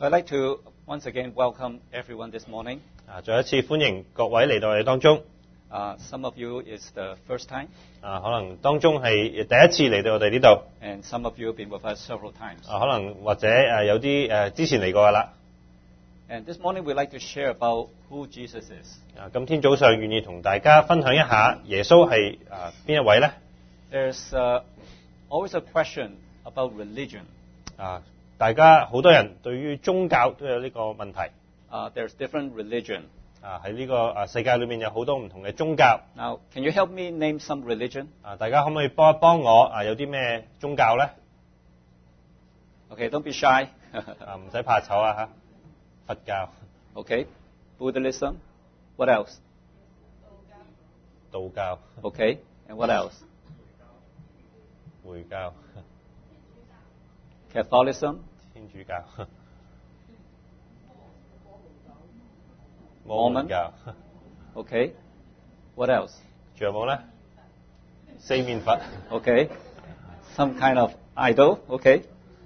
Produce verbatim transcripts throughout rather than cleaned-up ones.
So I'd like to once again welcome everyone this morning. 啊，再一次歡迎各位嚟到我哋當中。 Uh, some of you is the first time, 啊，可能當中係第一次嚟到我哋呢度。 and some of you have been with us several times. 啊，可能或者誒有啲誒之前嚟過噶啦。 And this morning we'd like to share about who Jesus is. 啊，今天早上願意同大家分享一下耶穌係啊邊一位呢？ There's uh, always a question about religion. 啊，大家好多人對於宗教都有呢個問題。 Uh, there's different religion. 啊，喺呢個啊世界裏面有好多唔同嘅宗教。 Now, can you help me name some religion? 啊，大家可唔可以幫一幫我啊？有啲咩宗教呢？ Okay, don't be shy. 啊，唔使怕醜啊嚇。佛教、 Okay, Buddhism. What else? 道教、 Okay, and what else? 回教、 Catholicism. 天主教、 摩門摩門教。 Okay, what else? 仲有冇咧？四面佛。 Okay, some kind of idol. Okay.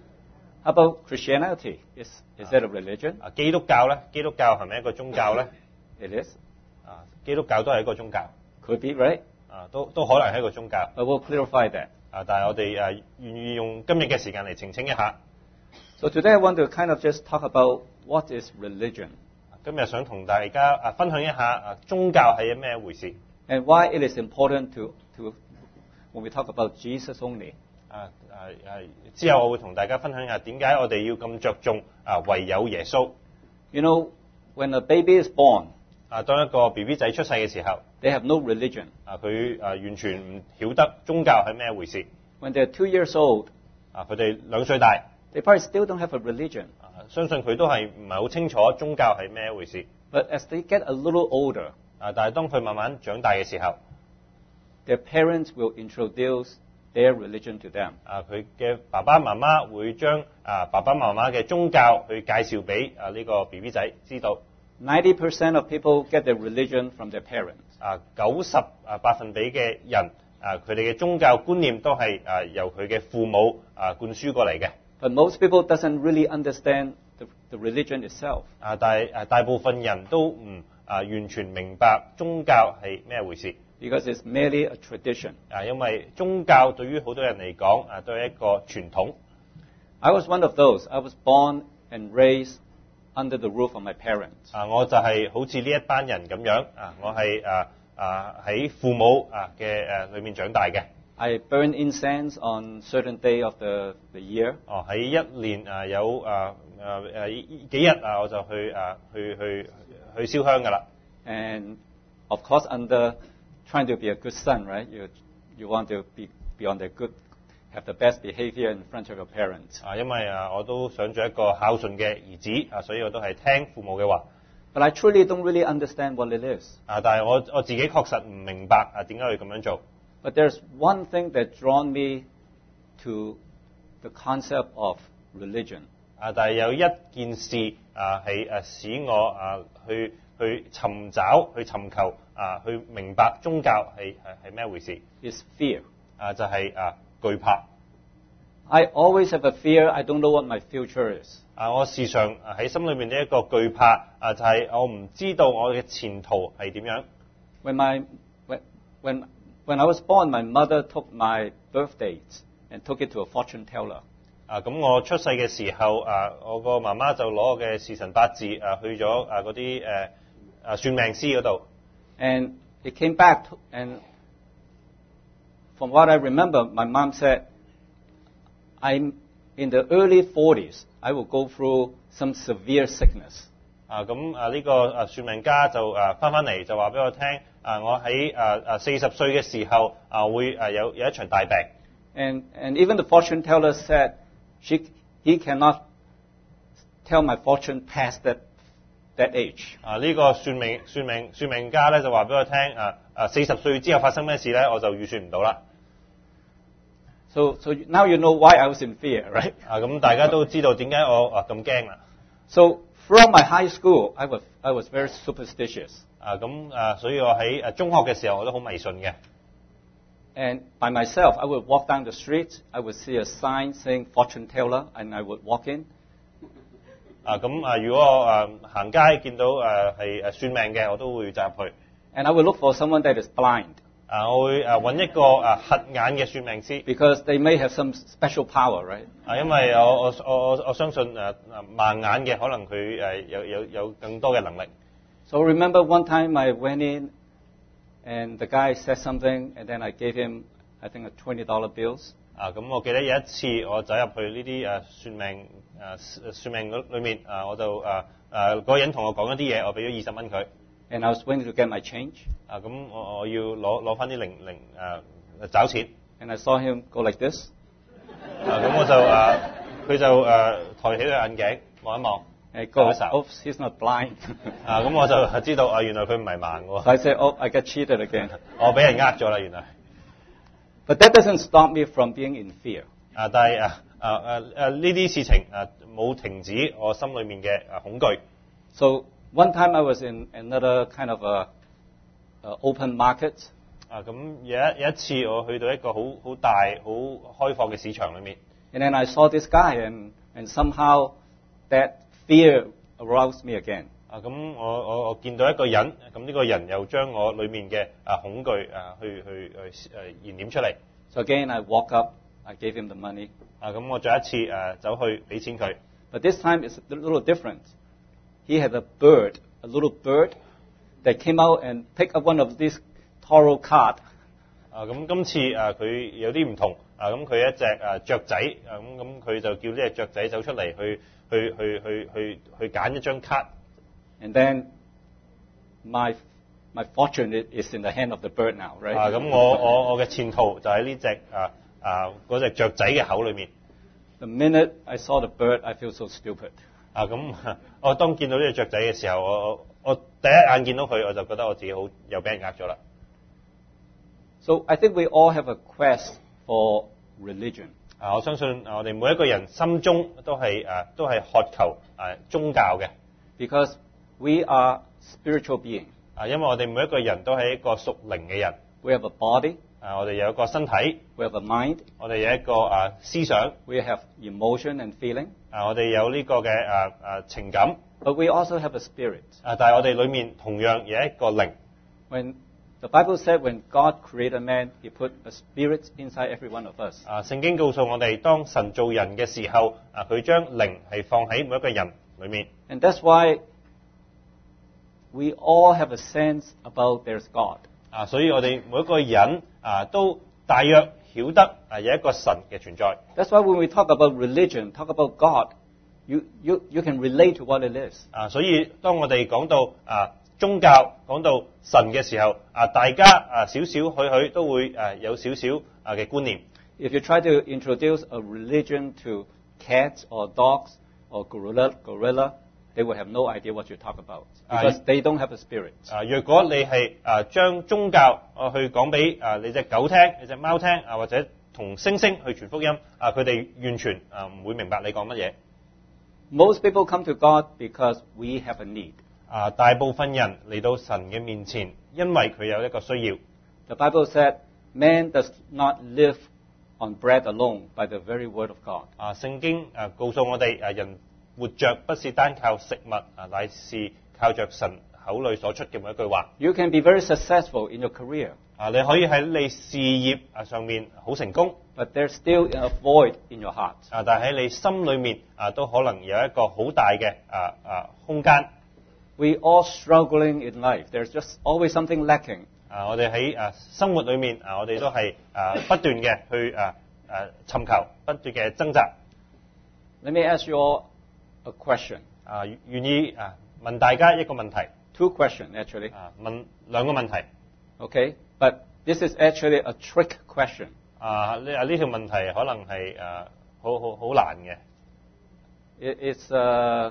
How about Christianity? Is is that a religion? 啊，基督教咧？基督教係咪一個宗教咧？ It is. 啊，基督教都係一個宗教。 Could be, right? 啊，都都可能係一個宗教。 But we'll clarify that. 啊，但係我哋誒願意用今日嘅時間嚟澄清一下。 So today I want to kind of just talk about what is religion 今日想同大家啊分享一下啊宗教係咩回事。 and why it is important to to when we talk about Jesus only. 啊啊啊！之後我會同大家分享一下點解我哋要咁着重啊唯有耶穌。 You know, when a baby is born, 啊，當一個 B B 仔出世嘅時候， they have no religion. 啊佢啊完全唔曉得宗教係咩回事。 When they're two years old, 啊，佢哋兩歲大。 they probably still don't have a religion. 啊，相信佢都係唔係好清楚宗教係咩回事。 But as they get a little older, 啊，但係當佢慢慢長大嘅時候， their parents will introduce their religion to them. 啊，佢嘅爸爸媽媽會將啊爸爸媽媽嘅宗教去介紹俾啊呢個 B B 仔知道。 ninety percent of people get their religion from their parents. 啊，九十啊百分比嘅人啊，佢哋嘅宗教觀念都係啊由佢嘅父母啊灌輸過嚟嘅。 But most people doesn't really understand the, the religion itself. 啊，但係啊大部分人都唔啊完全明白宗教係咩回事。 Because it's merely a tradition. 啊，因為宗教對於好多人嚟講啊，都係一個傳統。 I was one of those. I was born and raised under the roof of my parents. 啊，我就係好似呢一班人咁樣啊，我係啊啊喺父母啊嘅誒裏面長大嘅。 I burn incense on certain day of the, the year. 哦，喺一年啊有啊啊誒幾日啊，我就去啊去去去燒香噶啦。 And of course, under trying to be a good son, right? You, you want to be, be on the good, have the best behavior in front of your parents. 啊，因為啊我都想做一個孝順嘅兒子啊，所以我都係聽父母嘅話。 But I truly don't really understand what it is. 啊，但係我我自己確實唔明白啊點解要咁樣做。 But there's one thing that drawn me to the concept of religion. 啊，但係有一件事啊係誒使我啊去去尋找、去尋求啊去明白宗教係係係咩回事。 Is fear. 啊，就係啊懼怕。 I always have a fear. I don't know what my future is. 啊，我時常啊喺心裏面呢一個懼怕啊，就係我唔知道我嘅前途係點樣。 When my when when when I was born, my mother took my birth date and took it to a fortune teller. 啊，咁我出世嘅時候啊，我個媽媽就攞我嘅時辰八字啊去咗啊嗰啲誒啊算命師嗰度。 And it came back, to, and from what I remember, my mom said, I'm in the early forties. I will go through some severe sickness. 啊，咁啊呢個啊算命家就啊翻翻嚟就話俾我聽，啊我喺啊啊四十歲嘅時候啊會啊有有一場大病。 And and even the fortune teller said, she he cannot tell my fortune past that that age. 啊呢個算命算命算命家咧就話俾我聽，啊啊四十歲之後發生咩事咧，我就預算唔到啦。 So so now you know why I was in fear, right? 啊咁大家都知道點解我啊咁驚啦。 So throughout my high school, I was I was very superstitious. 啊咁啊，所以我喺誒中學嘅時候我都好迷信嘅。 And by myself, I would walk down the street. I would see a sign saying fortune teller, and I would walk in. 啊咁啊，如果我誒行街見到誒係誒算命嘅，我都會走入去。 And I will look for someone that is blind. 啊，我會誒揾一個誒瞎眼嘅算命師。 Because they may have some special power, right? 啊，因為我我我我我相信誒誒盲眼嘅可能佢誒有有有更多嘅能力。 So remember one time I went in and the guy said something and then I gave him, I think, a twenty dollar bills. 啊，咁我記得有一次我走入去呢啲誒算命誒算命嗰裏面啊，我就誒誒嗰個人同我講一啲嘢，我俾咗二十蚊佢。 And I was waiting to get my change. 啊，咁我我要攞攞翻啲零零誒找錢。 And I saw him go like this. 啊，咁我就誒佢就誒抬起個眼鏡望一望。 And he goes, oops, he's not blind. 啊，咁我就知道啊，原來佢唔係盲喎。 So I said, oh, I got cheated again. 我俾人呃咗啦，原來。 But that doesn't stop me from being in fear. 啊，但係啊啊啊啊呢啲事情啊冇停止我心裏面嘅啊恐懼。 So one time I was in another kind of a, a open market. 啊，咁有一有一次我去到一個好好大好開放嘅市場裏面。 And then I saw this guy, and and somehow that fear aroused me again. 啊，咁我我我見到一個人，咁呢個人又將我裏面嘅啊恐懼啊去去去誒燃點出嚟。 So again I walk up, I gave him the money. 啊，咁我再一次誒走去俾錢佢。 But this time it's a little different. He had a bird, a little bird, that came out and picked up one of these tarot cards. 啊，咁今次誒佢有啲唔同。啊，咁佢一隻誒雀仔，啊咁咁佢就叫呢隻雀仔走出嚟去去去去去去揀一張卡。 And then my my fortune is in the hand of the bird now, right? 啊，咁我我我嘅前途就喺呢隻啊啊嗰隻雀仔嘅口裏面。 The minute I saw the bird, I feel so stupid. 啊，咁我當見到呢隻雀仔嘅時候，我我第一眼見到佢，我就覺得我自己好又俾人呃咗啦。 So I think we all have a quest for religion. 啊，我相信我哋每一個人心中都係誒都係渴求誒宗教嘅。 Because we are spiritual beings. 啊，因為我哋每一個人都係一個屬靈嘅人。 We have a body. 啊，我哋有一個身體。 We have a mind. 我哋有一個誒思想。 We have emotion and feeling. 啊，我哋有呢個嘅誒誒情感。 But we also have a spirit. 啊，但係我哋裏面同樣有一個靈。 When the Bible said when God created man, He put a spirit inside every one of us. 啊，聖經告訴我哋，當神造人嘅時候，啊，佢將靈係放喺每一個人裏面。 And that's why we all have a sense about there's God. 啊，所以我哋每一個人啊都大約曉得啊有一個神嘅存在。 That's why when we talk about religion, talk about God, you you you can relate to what it is. 啊，所以當我哋講到啊宗教講到神嘅時候，啊大家啊少少許許都會誒有少少啊嘅觀念。 If you try to introduce a religion to cats or dogs or gorilla, gorilla, they will have no idea what you talk about because they don't have a spirit. 啊，若果你係啊將宗教啊去講俾啊你隻狗聽、你隻貓聽啊，或者同猩猩去傳福音啊，佢哋完全啊唔會明白你講乜嘢。 Most people come to God because we have a need. 啊，大部分人嚟到神嘅面前，因為佢有一個需要。 The Bible said, "Man does not live on bread alone, by the very word of God." 啊，聖經啊告訴我哋啊，人活着不是單靠食物啊，乃是靠着神口裏所出嘅每一句話。 You can be very successful in your career. 啊，你可以喺你事業啊上面好成功。 But there's still a void in your heart. 啊，但係喺你心裏面啊，都可能有一個好大嘅啊啊空間。 We all struggling in life. There's just always something lacking. 啊，我哋喺啊生活裏面啊，我哋都係啊不斷嘅去啊啊尋求，不斷嘅掙扎。 Let me ask you all a question. 啊，願意啊問大家一個問題。 Two questions actually. 啊，問兩個問題。 Okay, but this is actually a trick question. 啊，呢啊呢條問題可能係誒好好好難嘅。 It, it's uh,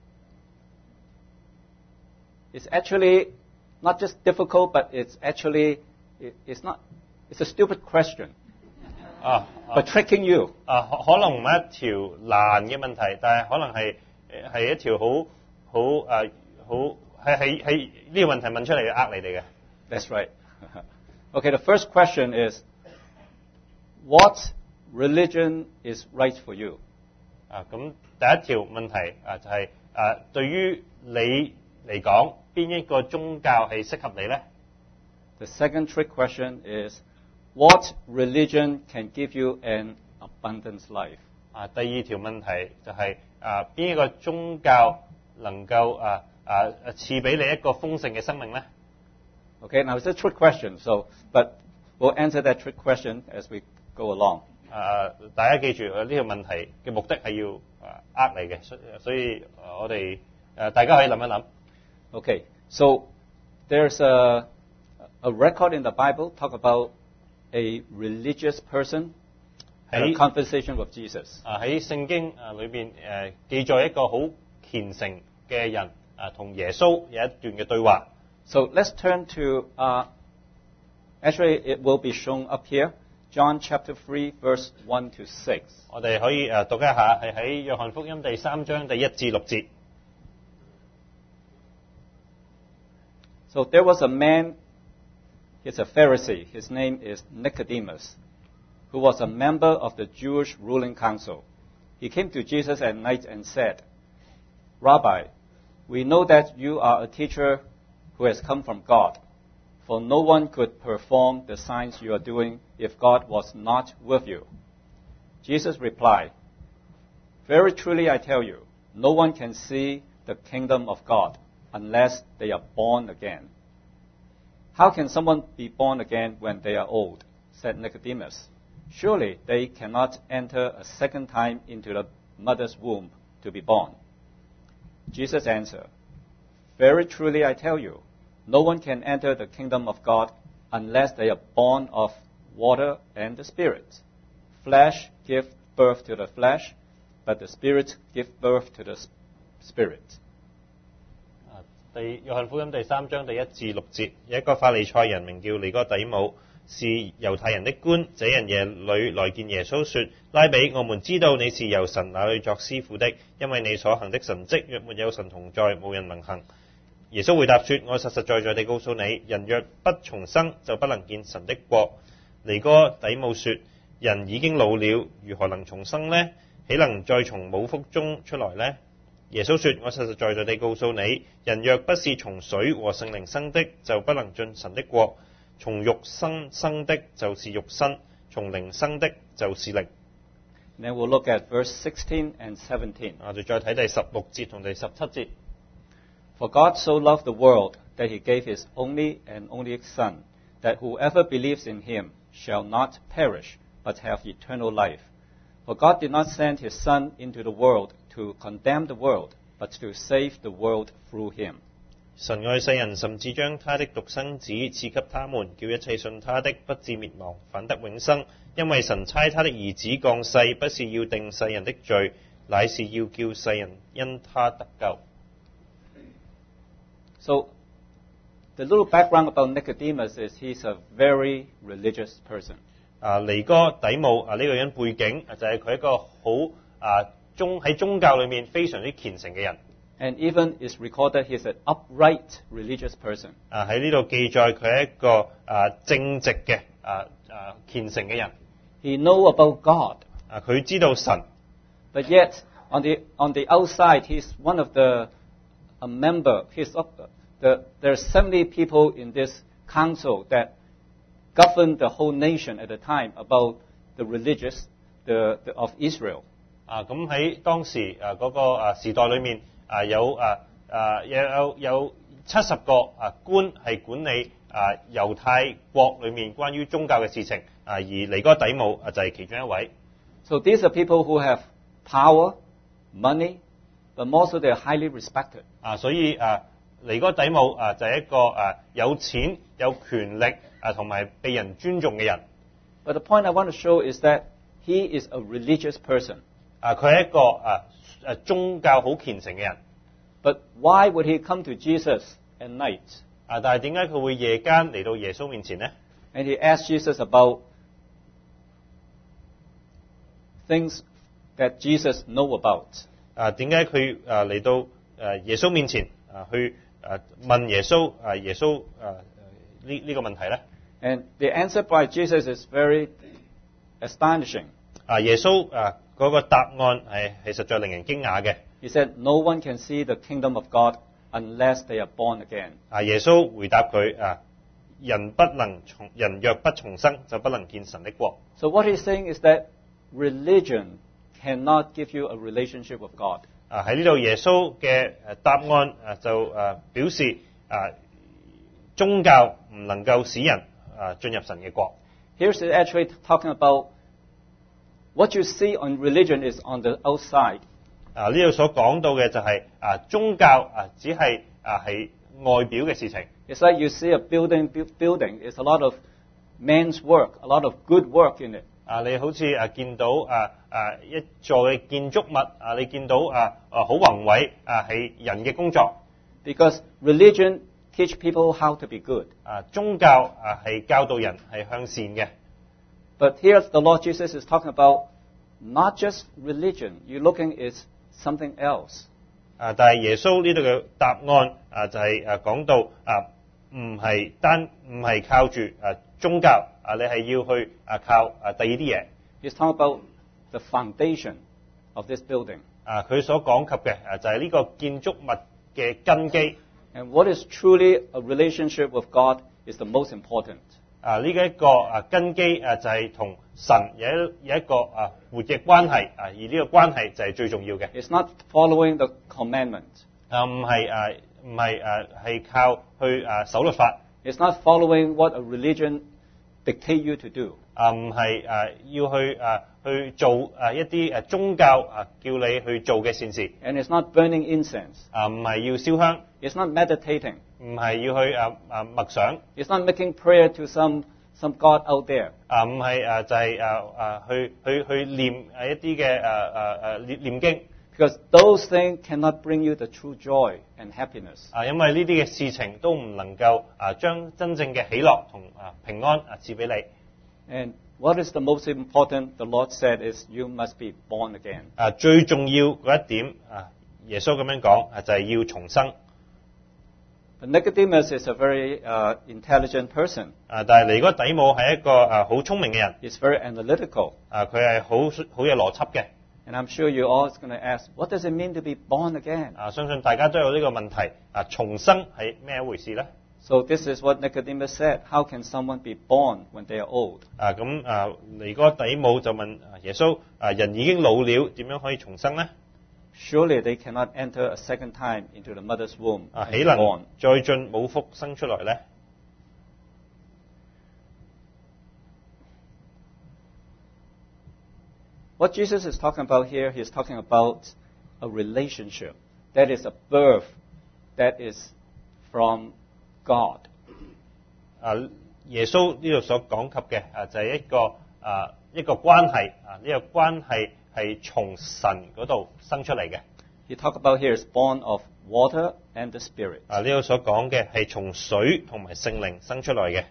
it's actually not just difficult, but it's actually it, it's not it's a stupid question. 啊 But tricking you. 啊，可可能唔係一條難嘅問題，但係可能係係一條好好誒好係係係呢個問題問出嚟嘅呃你哋嘅。 That's right. Okay, the first question is, what religion is right for you? 啊，咁第一條問題啊就係誒對於你嚟講，邊一個宗教係適合你咧？ The second trick question is, what religion can give you an abundant life? 啊，第二條問題就係、啊邊一個宗教能夠啊啊賜俾你一個豐盛嘅生命咧？ Okay, now it's a trick question, so but we'll answer that trick question as we go along. 啊，大家記住呢、這個問題嘅目的係要啊呃你嘅，所所以我哋誒大家可以諗一諗。 Okay, so there's a a record in the Bible talk about a religious person and a conversation with Jesus. 啊喺聖經啊裏邊誒記載一個好虔誠嘅人啊同耶穌有一段嘅對話。 So let's turn to uh, actually it will be shown up here, John chapter three verse one to six. 我哋可以誒讀一下，係喺約翰福音第三章第一至六節。 So there was a man, he's a Pharisee, his name is Nicodemus, who was a member of the Jewish ruling council. He came to Jesus at night and said, Rabbi, we know that you are a teacher who has come from God, for no one could perform the signs you are doing if God was not with you. Jesus replied, Very truly I tell you, no one can see the kingdom of God unless they are born again. How can someone be born again when they are old? Said Nicodemus. Surely they cannot enter a second time into the mother's womb to be born. Jesus answered, Very truly I tell you, no one can enter the kingdom of God unless they are born of water and the Spirit. Flesh gives birth to the flesh, but the Spirit gives birth to the Spirit. 第約翰福音第三章第一至六節，有一個法利賽人名叫尼哥底母，是猶太人的官。這人夜裏來見耶穌說：拉比，我們知道你是由神那裏作師傅的，因為你所行的神蹟，若沒有神同在，無人能行。耶穌回答說：我實實在在地告訴你，人若不重生，就不能見神的國。尼哥底母說：人已經老了，如何能重生呢？豈能再從母腹中出來呢？耶穌說：我實實在在地告訴你，人若不是從水和聖靈生的，就不能進神的國。從肉身生的就是肉身，從靈生的就是靈。 Then we'll look at verse sixteen and seventeen. 我哋再睇第十六節同第十七節。 For God so loved the world that he gave his only and only Son, that whoever believes in him shall not perish, but have eternal life. For God did not send his Son into the world to condemn the world, but to save the world through him. 神愛世人，甚至將他的獨生子賜給他們，叫一切信他的不至滅亡，反得永生。因為神差他的兒子降世，不是要定世人的罪，乃是要叫世人因他得救。 So, the little background about Nicodemus is he's a very religious person. 啊，尼哥底母啊呢、這個人背景就係、是、佢一個好啊宗喺宗教裏面非常之虔誠嘅人。 And even is recorded he's an upright religious person. 啊喺呢度記載佢係一個啊正直嘅啊啊虔誠嘅人。 He know about God. 啊佢知道神。 But yet on the on the outside he's one of the a member. He's of the there are seventy people in this council that governed the whole nation at the time about the religious the, the of Israel. 啊咁喺當時啊嗰個啊時代裏面。啊有啊啊有有有七十個啊官係管理啊猶太國裏面關於宗教嘅事情啊，而尼哥底母啊就係其中一位。 So these are people who have power, money, but also they are highly respected. 啊，所以啊尼哥底母啊就係一個啊有錢有權力啊同埋被人尊重嘅人。 But the point I want to show is that he is a religious person. 啊，佢係一個啊。誒宗教好虔誠嘅人 ，But why would he come to Jesus at night？ 啊，但係點解佢會夜間嚟到耶穌面前呢 ？And he asked Jesus about things that Jesus know about。 啊，點解佢誒嚟到誒耶穌面前啊去誒問耶穌啊耶穌誒呢呢個問題咧 ？And the answer by Jesus is very astonishing。 啊，耶穌啊嗰個答案係係實在令人驚訝嘅。 He said, "No one can see the kingdom of God unless they are born again." 啊，耶穌回答佢啊，人不能從人若不重生，就不能見神的國。 So what he's saying is that religion cannot give you a relationship with God. 啊，喺呢度耶穌嘅誒答案啊就誒表示啊，宗教唔能夠使人啊進入神嘅國。 Here's actually talking about what you see on religion is on the outside. 啊，呢度所講到嘅就係、是、啊宗教啊只係啊係外表嘅事情。 It's like you see a building, building. It's a lot of man's work, a lot of good work in it. 啊，你好似啊見到啊啊一座嘅建築物啊，你見到啊啊好宏偉啊係人嘅工作。 Because religion teach people how to be good. 啊，宗教啊係教導人係向善嘅。 But here the Lord Jesus is talking about not just religion. You're looking at something else. 啊，但係耶穌呢度嘅答案啊就係誒講到啊唔係單唔係靠住誒宗教啊，你係要去啊靠啊第二啲嘢。 He's talking about the foundation of this building. 啊，佢所講及嘅啊就係呢個建築物嘅根基。 And what is truly a relationship with God is the most important. 啊，呢一個啊根基啊就係同神有一有一個啊活嘅關係啊，而呢個關係就係最重要嘅。 It's not following the commandment. 啊，唔係啊唔係啊係靠去啊守律法。 It's not following what a religion dictate you to do. 啊，唔係誒要去誒去做誒一啲誒宗教啊叫你去做嘅善事。 And it's not burning incense. 啊，唔係要燒香。 It's not meditating. 唔係要去誒誒默想。 It's not making prayer to some some God out there. 啊，唔係誒就係誒誒去去去念誒一啲嘅誒誒誒念念經。 Because those things cannot bring you the true joy and happiness. 啊，因為呢啲嘅事情都唔能夠啊將真正嘅喜樂同啊平安啊賜俾你。 And what is the most important? The Lord said is you must be born again. 啊，最重要嗰一點啊，耶穌咁樣講啊，就係要重生。 But Nicodemus is a very uh, intelligent person. 啊，但係尼哥底母係一個啊好聰明嘅人。 He's very analytical. 啊，佢係好好有邏輯嘅。 And I'm sure you all are going to ask, what does it mean to be born again? 啊，相信大家都有呢個問題。啊，重生係咩一回事呢？ So this is what Nicodemus said. How can someone be born when they are old? 啊，咁啊，尼哥底母就問耶穌：啊，人已經老了，點樣可以重生呢？ Surely they cannot enter a second time into the mother's womb 啊， and 豈 be 能 born. 再進母腹生出來呢？ What Jesus is talking about here, he's talking about a relationship that is a birth that is from God. 啊，耶穌呢度所講及嘅啊，就係、是、一個啊一個關係啊，呢、這個關係係從神嗰度生出嚟嘅。 He talked about here is born of water and the Spirit. 啊，呢度所講嘅係從水同埋聖靈生出來嘅。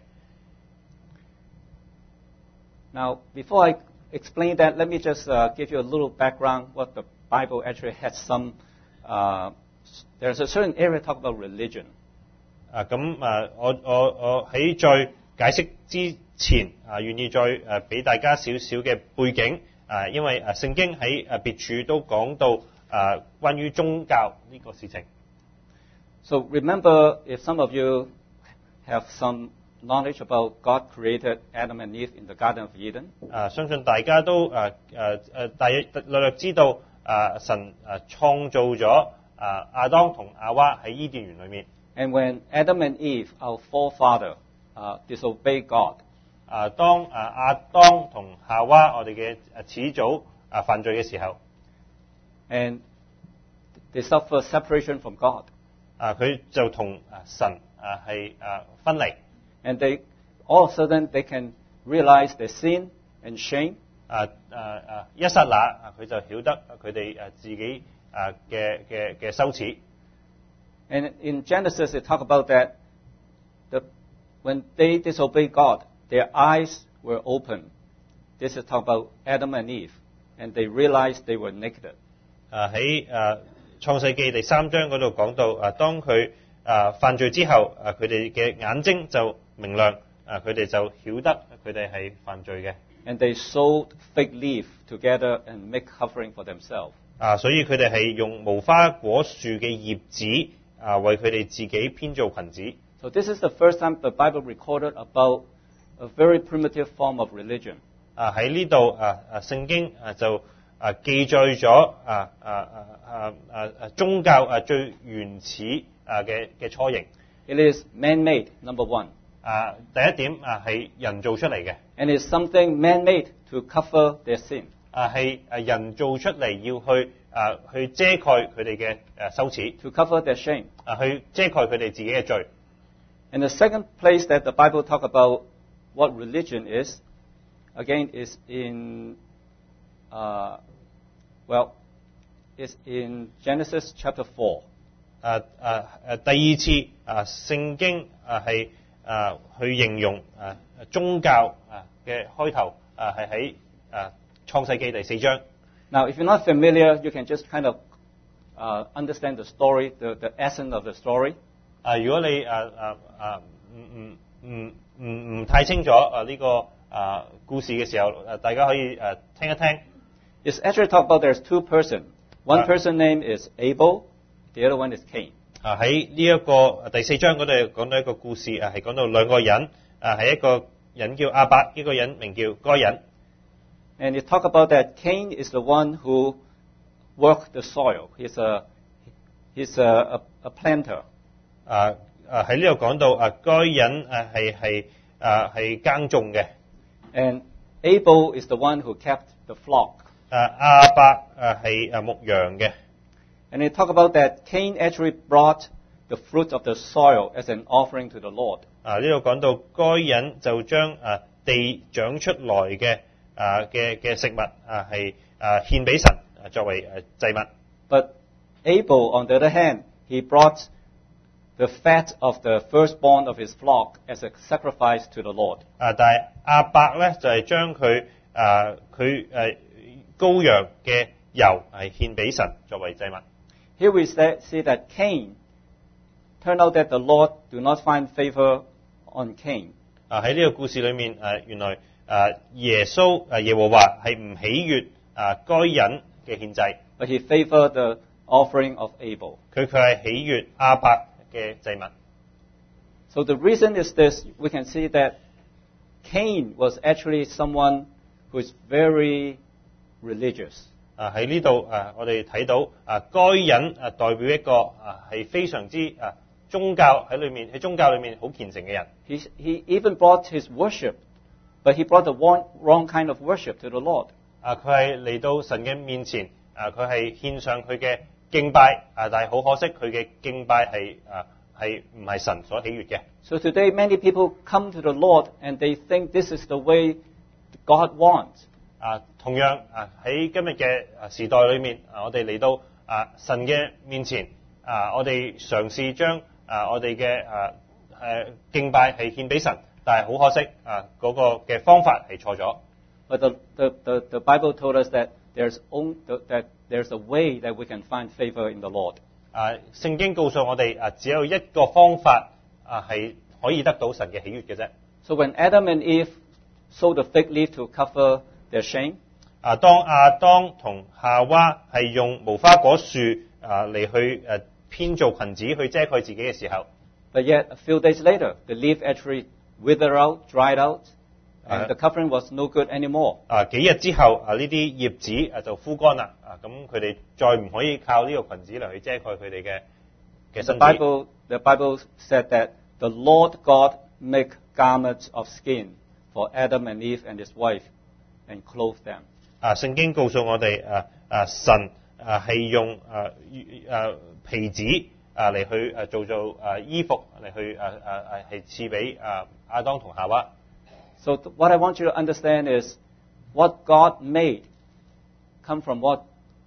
Now, before I explain that, let me just uh, give you a little background. What the Bible actually has some. Uh, there's a certain area talk about religion. 啊，咁啊，我我我喺再解釋之前啊，願意再誒俾大家少少嘅背景啊，因為誒聖經喺誒別處都講到啊關於宗教呢個事情。 So remember, if some of you have some knowledge about God created Adam and Eve in the Garden of Eden. 啊，相信大家都誒誒誒大約略略知道啊神誒創造咗啊亞當同亞娃喺伊甸園裏面。 And when Adam and Eve, our forefather, uh, disobeyed God, 啊，當啊亞當同夏娃我哋嘅始祖啊犯罪嘅時候， and they suffer separation from God, 啊佢就同啊神啊係啊分離。 and they all of a sudden they can realize their sin and shame. 啊啊啊！一剎那啊，佢就曉得佢哋誒自己啊嘅嘅嘅羞恥。 And in Genesis, they talk about that. The, when they disobeyed God, their eyes were open. This is talk about Adam and Eve, and they realized they were naked. 啊喺誒創世記第三章嗰度講到啊，當佢啊犯罪之後，啊佢哋嘅眼睛就明亮，啊佢哋就曉得佢哋係犯罪嘅。 And they sewed fig leaf together and make covering for themselves. 啊，所以佢哋係用無花果樹嘅葉子啊，為佢哋自己編造裙子。 So this is the first time the Bible recorded about a very primitive form of religion. 啊喺呢度啊啊聖經啊就啊記載咗啊啊啊啊啊啊宗教啊最原始啊嘅嘅雛形。 It is man-made, number one. 啊第一點啊係人造出嚟嘅。 And it's something man-made to cover their sin. 啊係誒人造出嚟要去啊去遮蓋佢哋嘅誒羞恥。 To cover their shame. 啊去遮蓋佢哋自己嘅罪。 And the second place that the Bible talk about what religion is, again, is in, uh, well, is in Genesis chapter four. 啊啊誒第二次啊聖經啊係啊去形容啊宗教啊嘅開頭啊係喺啊創世記第四章。 Now, if you're not familiar, you can just kind of uh, understand the story, the, the essence of the story. 啊，如果你啊啊啊唔唔唔唔唔太清楚啊呢個啊故事嘅時候，誒大家可以誒聽一聽。 It's actually talk about there's two person. One Uh, person name is Abel, the other one is Cain. 啊喺呢一個第四章嗰度講到一個故事，啊係講到兩個人，啊係一個人叫亞伯，一個人名叫該人。 And you talk about that Cain is the one who worked the soil. He's a he's a, a, a planter. 啊啊喺呢度講到啊該人啊係係啊係耕種嘅。 And Abel is the one who kept the flock. 啊亞伯啊係啊牧羊嘅。 And they talk about that Cain actually brought the fruit of the soil as an offering to the Lord. 啊呢度講到該人就將啊地長出來嘅啊嘅嘅食物啊係啊獻俾神啊作為誒祭物。 But Abel, on the other hand, he brought the fat of the firstborn of his flock as a sacrifice to the Lord. 啊但係亞伯咧就係將佢啊佢誒羔羊嘅油係獻俾神作為祭物。 Here we see that Cain, turned out that the Lord do not find favor on Cain. 啊喺呢個故事裏面誒原來誒耶穌誒耶和華係唔喜悅啊該人嘅獻祭。 But he favored the offering of Abel. 佢佢係喜悅亞伯嘅祭物。 So the reason is this: we can see that Cain was actually someone who is very religious. 啊喺呢度啊，我哋睇到啊該人啊代表一個啊係非常之啊宗教喺裏面喺宗教裏面好虔誠嘅人。 He he even brought his worship, but he brought the wrong, wrong kind of worship to the Lord. 啊佢係嚟到神嘅面前啊，佢係獻上佢嘅敬拜啊，但係好可惜佢嘅敬拜係啊係唔係神所喜悅嘅。 So today many people come to the Lord and they think this is the way God wants. 啊，同樣啊喺今日嘅啊時代裏面啊，我哋嚟到啊神嘅面前啊，我哋嘗試將啊我哋嘅啊誒敬拜係獻俾神，但係好可惜啊嗰個嘅方法係錯咗。 But the, the, the, the Bible told us that there's on, that there's a way that we can find favor in the Lord. 啊，聖經告訴我哋啊，只有一個方法啊係可以得到神嘅喜悅嘅啫。 So when Adam and Eve sowed the fig leaf to cover their shame, 啊，當亞當同夏娃係用無花果樹啊嚟去誒編造裙子去遮蓋自己嘅時候， but yet a few days later, the leaf actually withered out, dried out, and the covering was no good anymore. 啊，幾日之後啊，呢啲葉子啊就枯乾啦，啊咁佢哋再唔可以靠呢個裙子嚟去遮蓋佢哋嘅嘅 The 身子。 Bible, the Bible said that the Lord God make garments of skin for Adam and Eve and his wife and clothe them. 啊，聖經告訴我哋啊啊神啊係用啊啊皮子啊嚟去啊做做啊衣服嚟去啊啊啊係賜俾啊亞當同夏娃。 So th- what I want you to understand is what God made come from what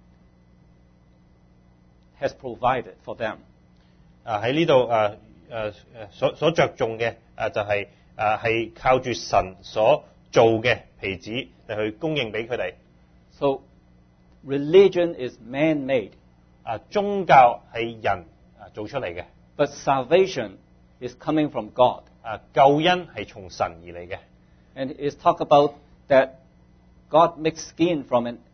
has provided for them. 啊喺呢度啊誒誒所所着重嘅啊就係啊係靠住神所做嘅皮子嚟去供應俾佢哋。 So religion is man-made, 啊宗教係人啊做出嚟嘅， but salvation is coming from God. 啊救恩係從神而嚟嘅。 And it's talk about that God makes skin from an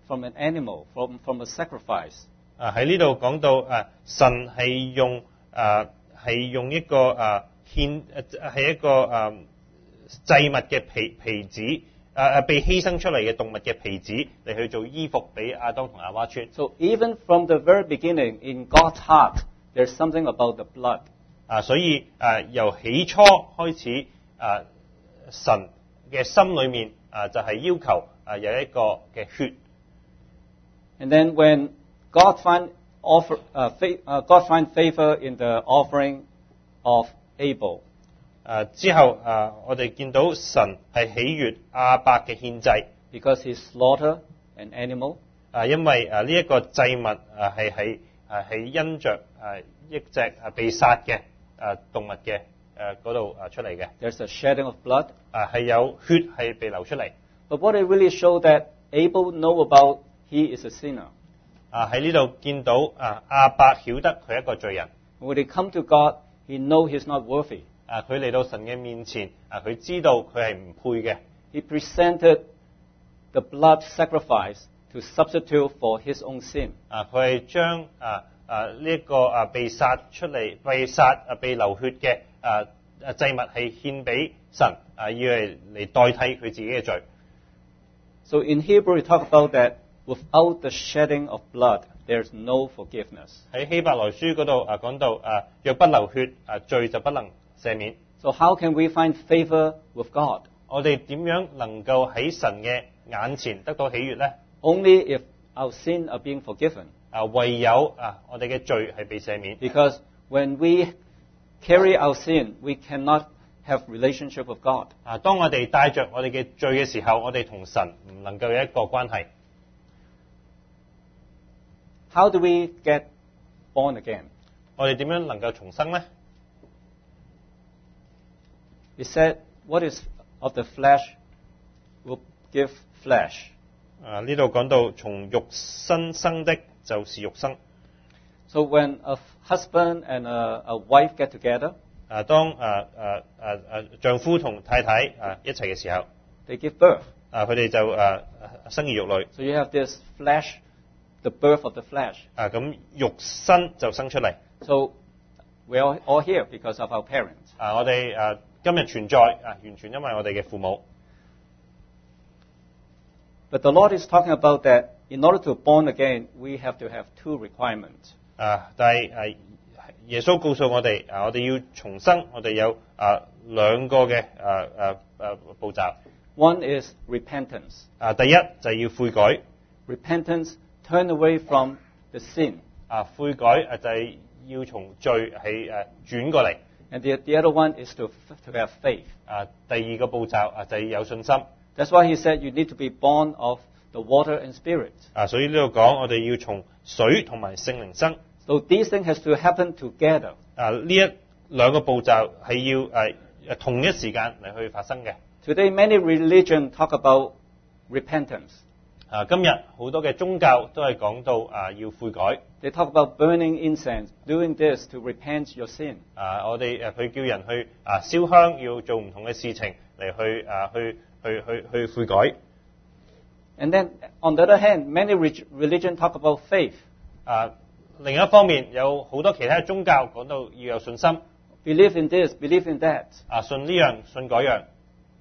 from an animal, from, from a sacrifice. 啊喺呢度講到啊，神係用啊係用一個啊獻誒係一個啊祭物嘅皮皮子啊啊被犧牲出嚟嘅動物嘅皮子嚟去做衣服俾亞當同夏娃穿。 So even from the very beginning, in God's heart, there's something about the blood. 啊，所以啊由起初開始啊神嘅心裏面啊就係要求啊有一個嘅血。 And then when God find offer, uh, fa- uh, God find favor in the offering of Abel. 啊之後啊，我哋見到神係喜悅亞伯嘅獻祭， Because he slaughtered an animal. 啊因為啊呢一個祭物啊係喺啊係因着啊一隻啊被殺嘅啊動物嘅誒嗰度啊出嚟嘅， There's a shedding of blood. 啊係有血係被流出嚟。 But what it really showed that Abel know about he is a sinner. 啊喺呢度見到啊亞伯曉得佢係一個罪人。 When he come to God, he know he's not worthy. 啊佢嚟到神嘅面前，啊佢知道佢係唔配嘅。 He presented the blood sacrifice to substitute for his own sin. 啊佢係將啊啊呢一個啊被殺出嚟、被殺啊被流血嘅啊啊祭物係獻俾神，啊要嚟嚟代替佢自己嘅罪。 So in Hebrew, we talk about that without the shedding of blood, there's no forgiveness. 喺希伯來書嗰度啊講到啊若不流血啊罪就不能赦免。 So how can we find favor with God? 我哋點樣能夠喺神嘅眼前得到喜悅呢？ Only if our sins are being forgiven. 啊唯有啊我哋嘅罪係被赦免。 Because when we carry our sin, we cannot have relationship with God. 啊當我哋帶着我哋嘅罪嘅時候，我哋同神唔能夠有一個關係。 How do we get born again? 我哋點樣能夠重生呢？ He said, what is of the flesh will give flesh. 啊呢度講到從肉身生的就是肉身。 So when a husband and a, a wife get together, 啊當啊啊啊啊丈夫同太太啊一齊嘅時候， they give birth. 啊佢哋就啊生兒育女。 So you have this flesh, the birth of the flesh. 啊咁肉身就生出嚟。 So we're all, all here because of our parents. 啊我哋啊今日存在啊完全因為我哋嘅父母。 But the Lord is talking about that in order to born again, we have to have two requirements. 啊但係誒耶穌告訴我哋啊我哋要重生，我哋有啊兩個嘅啊啊啊步驟。 One is repentance. 啊第一就係要悔改。 Repentance, turn away from the sin. 啊悔改啊就係要從罪係誒轉過嚟。 And the, the other one is to, to have faith. 啊第二個步驟啊就係有信心。 That's why he said you need to be born of the water and spirit. 啊所以呢度講我哋要從水同埋聖靈生。 So these things has to happen together. 啊呢一兩個步驟係要誒誒同一時間嚟去發生嘅。 Today many religions talk about repentance. 啊今日好多嘅宗教都係講到啊要悔改。 They talk about burning incense, doing this to repent your sin. 啊我哋誒佢叫人去啊燒香，要做唔同嘅事情嚟去啊去去去去悔改。 And then on the other hand, many re- religions talk about faith. 啊另一方面有好多其他嘅宗教講到要有信心。 Believe in this, believe in that. 啊信呢樣信嗰樣。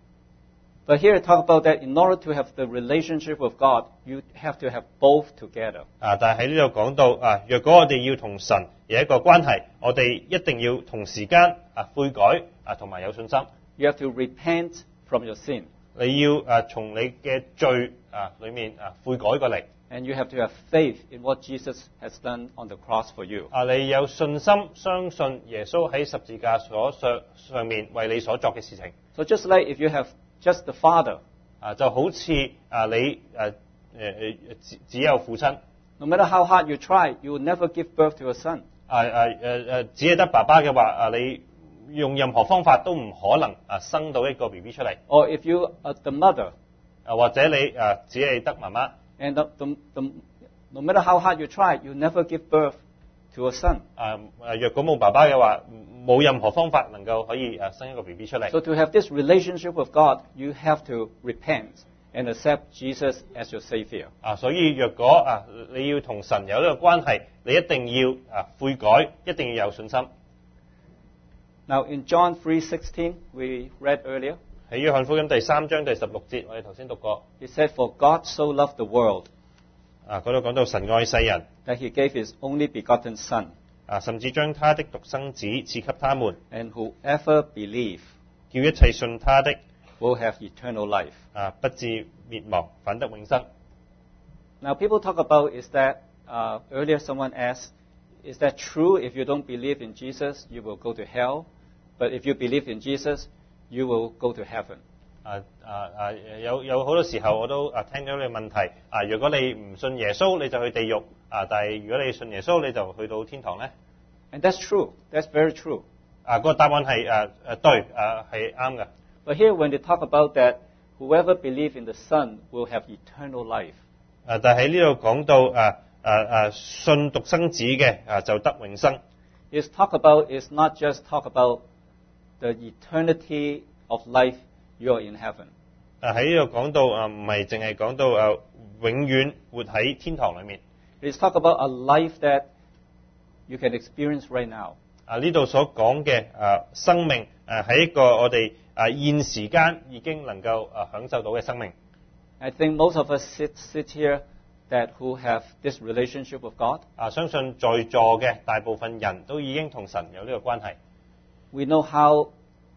But here it talk about that in order to have the relationship with God, you have to have both together. 啊但係喺呢度講到啊若果我哋要同神有一個關係，我哋一定要同時間啊悔改啊同埋有信心。 You have to repent from your sin. 你要啊從你嘅罪啊裏面啊悔改過嚟。 And you have to have faith in what Jesus has done on the cross for you. 啊你有信心相信耶穌喺十字架所上上面為你所作嘅事情。 So just like if you have just the father, 啊就好似啊你誒誒誒只只有父親。 no matter how hard you try, you will never give birth to a son. 啊啊誒誒只係得爸爸嘅話，啊你用任何方法都唔可能啊生到一個 B B 出嚟。 Or if you are the mother, 啊或者你啊只係得媽媽。 and the, the, the, no matter how hard you try, you never give birth to a son. 啊誒若果冇爸爸嘅話，冇任何方法能夠可以誒生一個 B B 出嚟。 So to have this relationship with God, you have to repent and accept Jesus as your Savior. 啊，所以若果啊你要同神有呢個關係，你一定要啊悔改，一定要有信心。 Now in John three sixteen, we read earlier, 喺約翰福音第三章第十六節，我哋頭先讀過。 it said, "For God so loved the world 啊，嗰度講到神愛世人， that He gave His only begotten Son, 啊，甚至將他的獨生子賜給他們， and whoever believe 叫一切信他的 will have eternal life." 啊不至滅亡，反得永生。 Now people talk about is that, uh, earlier someone asked, is that true if you don't believe in Jesus, you will go to hell? But if you believe in Jesus, you will go to heaven. 啊啊啊！有有好多時候我都啊聽到你問題啊，如果你唔信耶穌，你就去地獄啊；但係如果你信耶穌，你就去到天堂咧。 And that's true. That's very true. 啊，個答案係誒誒對啊係啱嘅。 But here when they talk about that, whoever believes in the Son will have eternal life. 啊，但係喺呢度講到誒誒誒信獨生子嘅啊就得永生。 It's talk about is not just talk about the eternity of life you are in heaven. 啊喺呢度講到啊唔係淨係講到誒永遠活喺天堂裏面。 It's talk about a life that you can experience right now. 啊呢度所講嘅誒生命誒係一個我哋誒現時間已經能夠誒享受到嘅生命。 I think most of us sit sit here that who have this relationship with God. 啊，相信在座嘅大部分人都已經同神有呢個關係。 We know how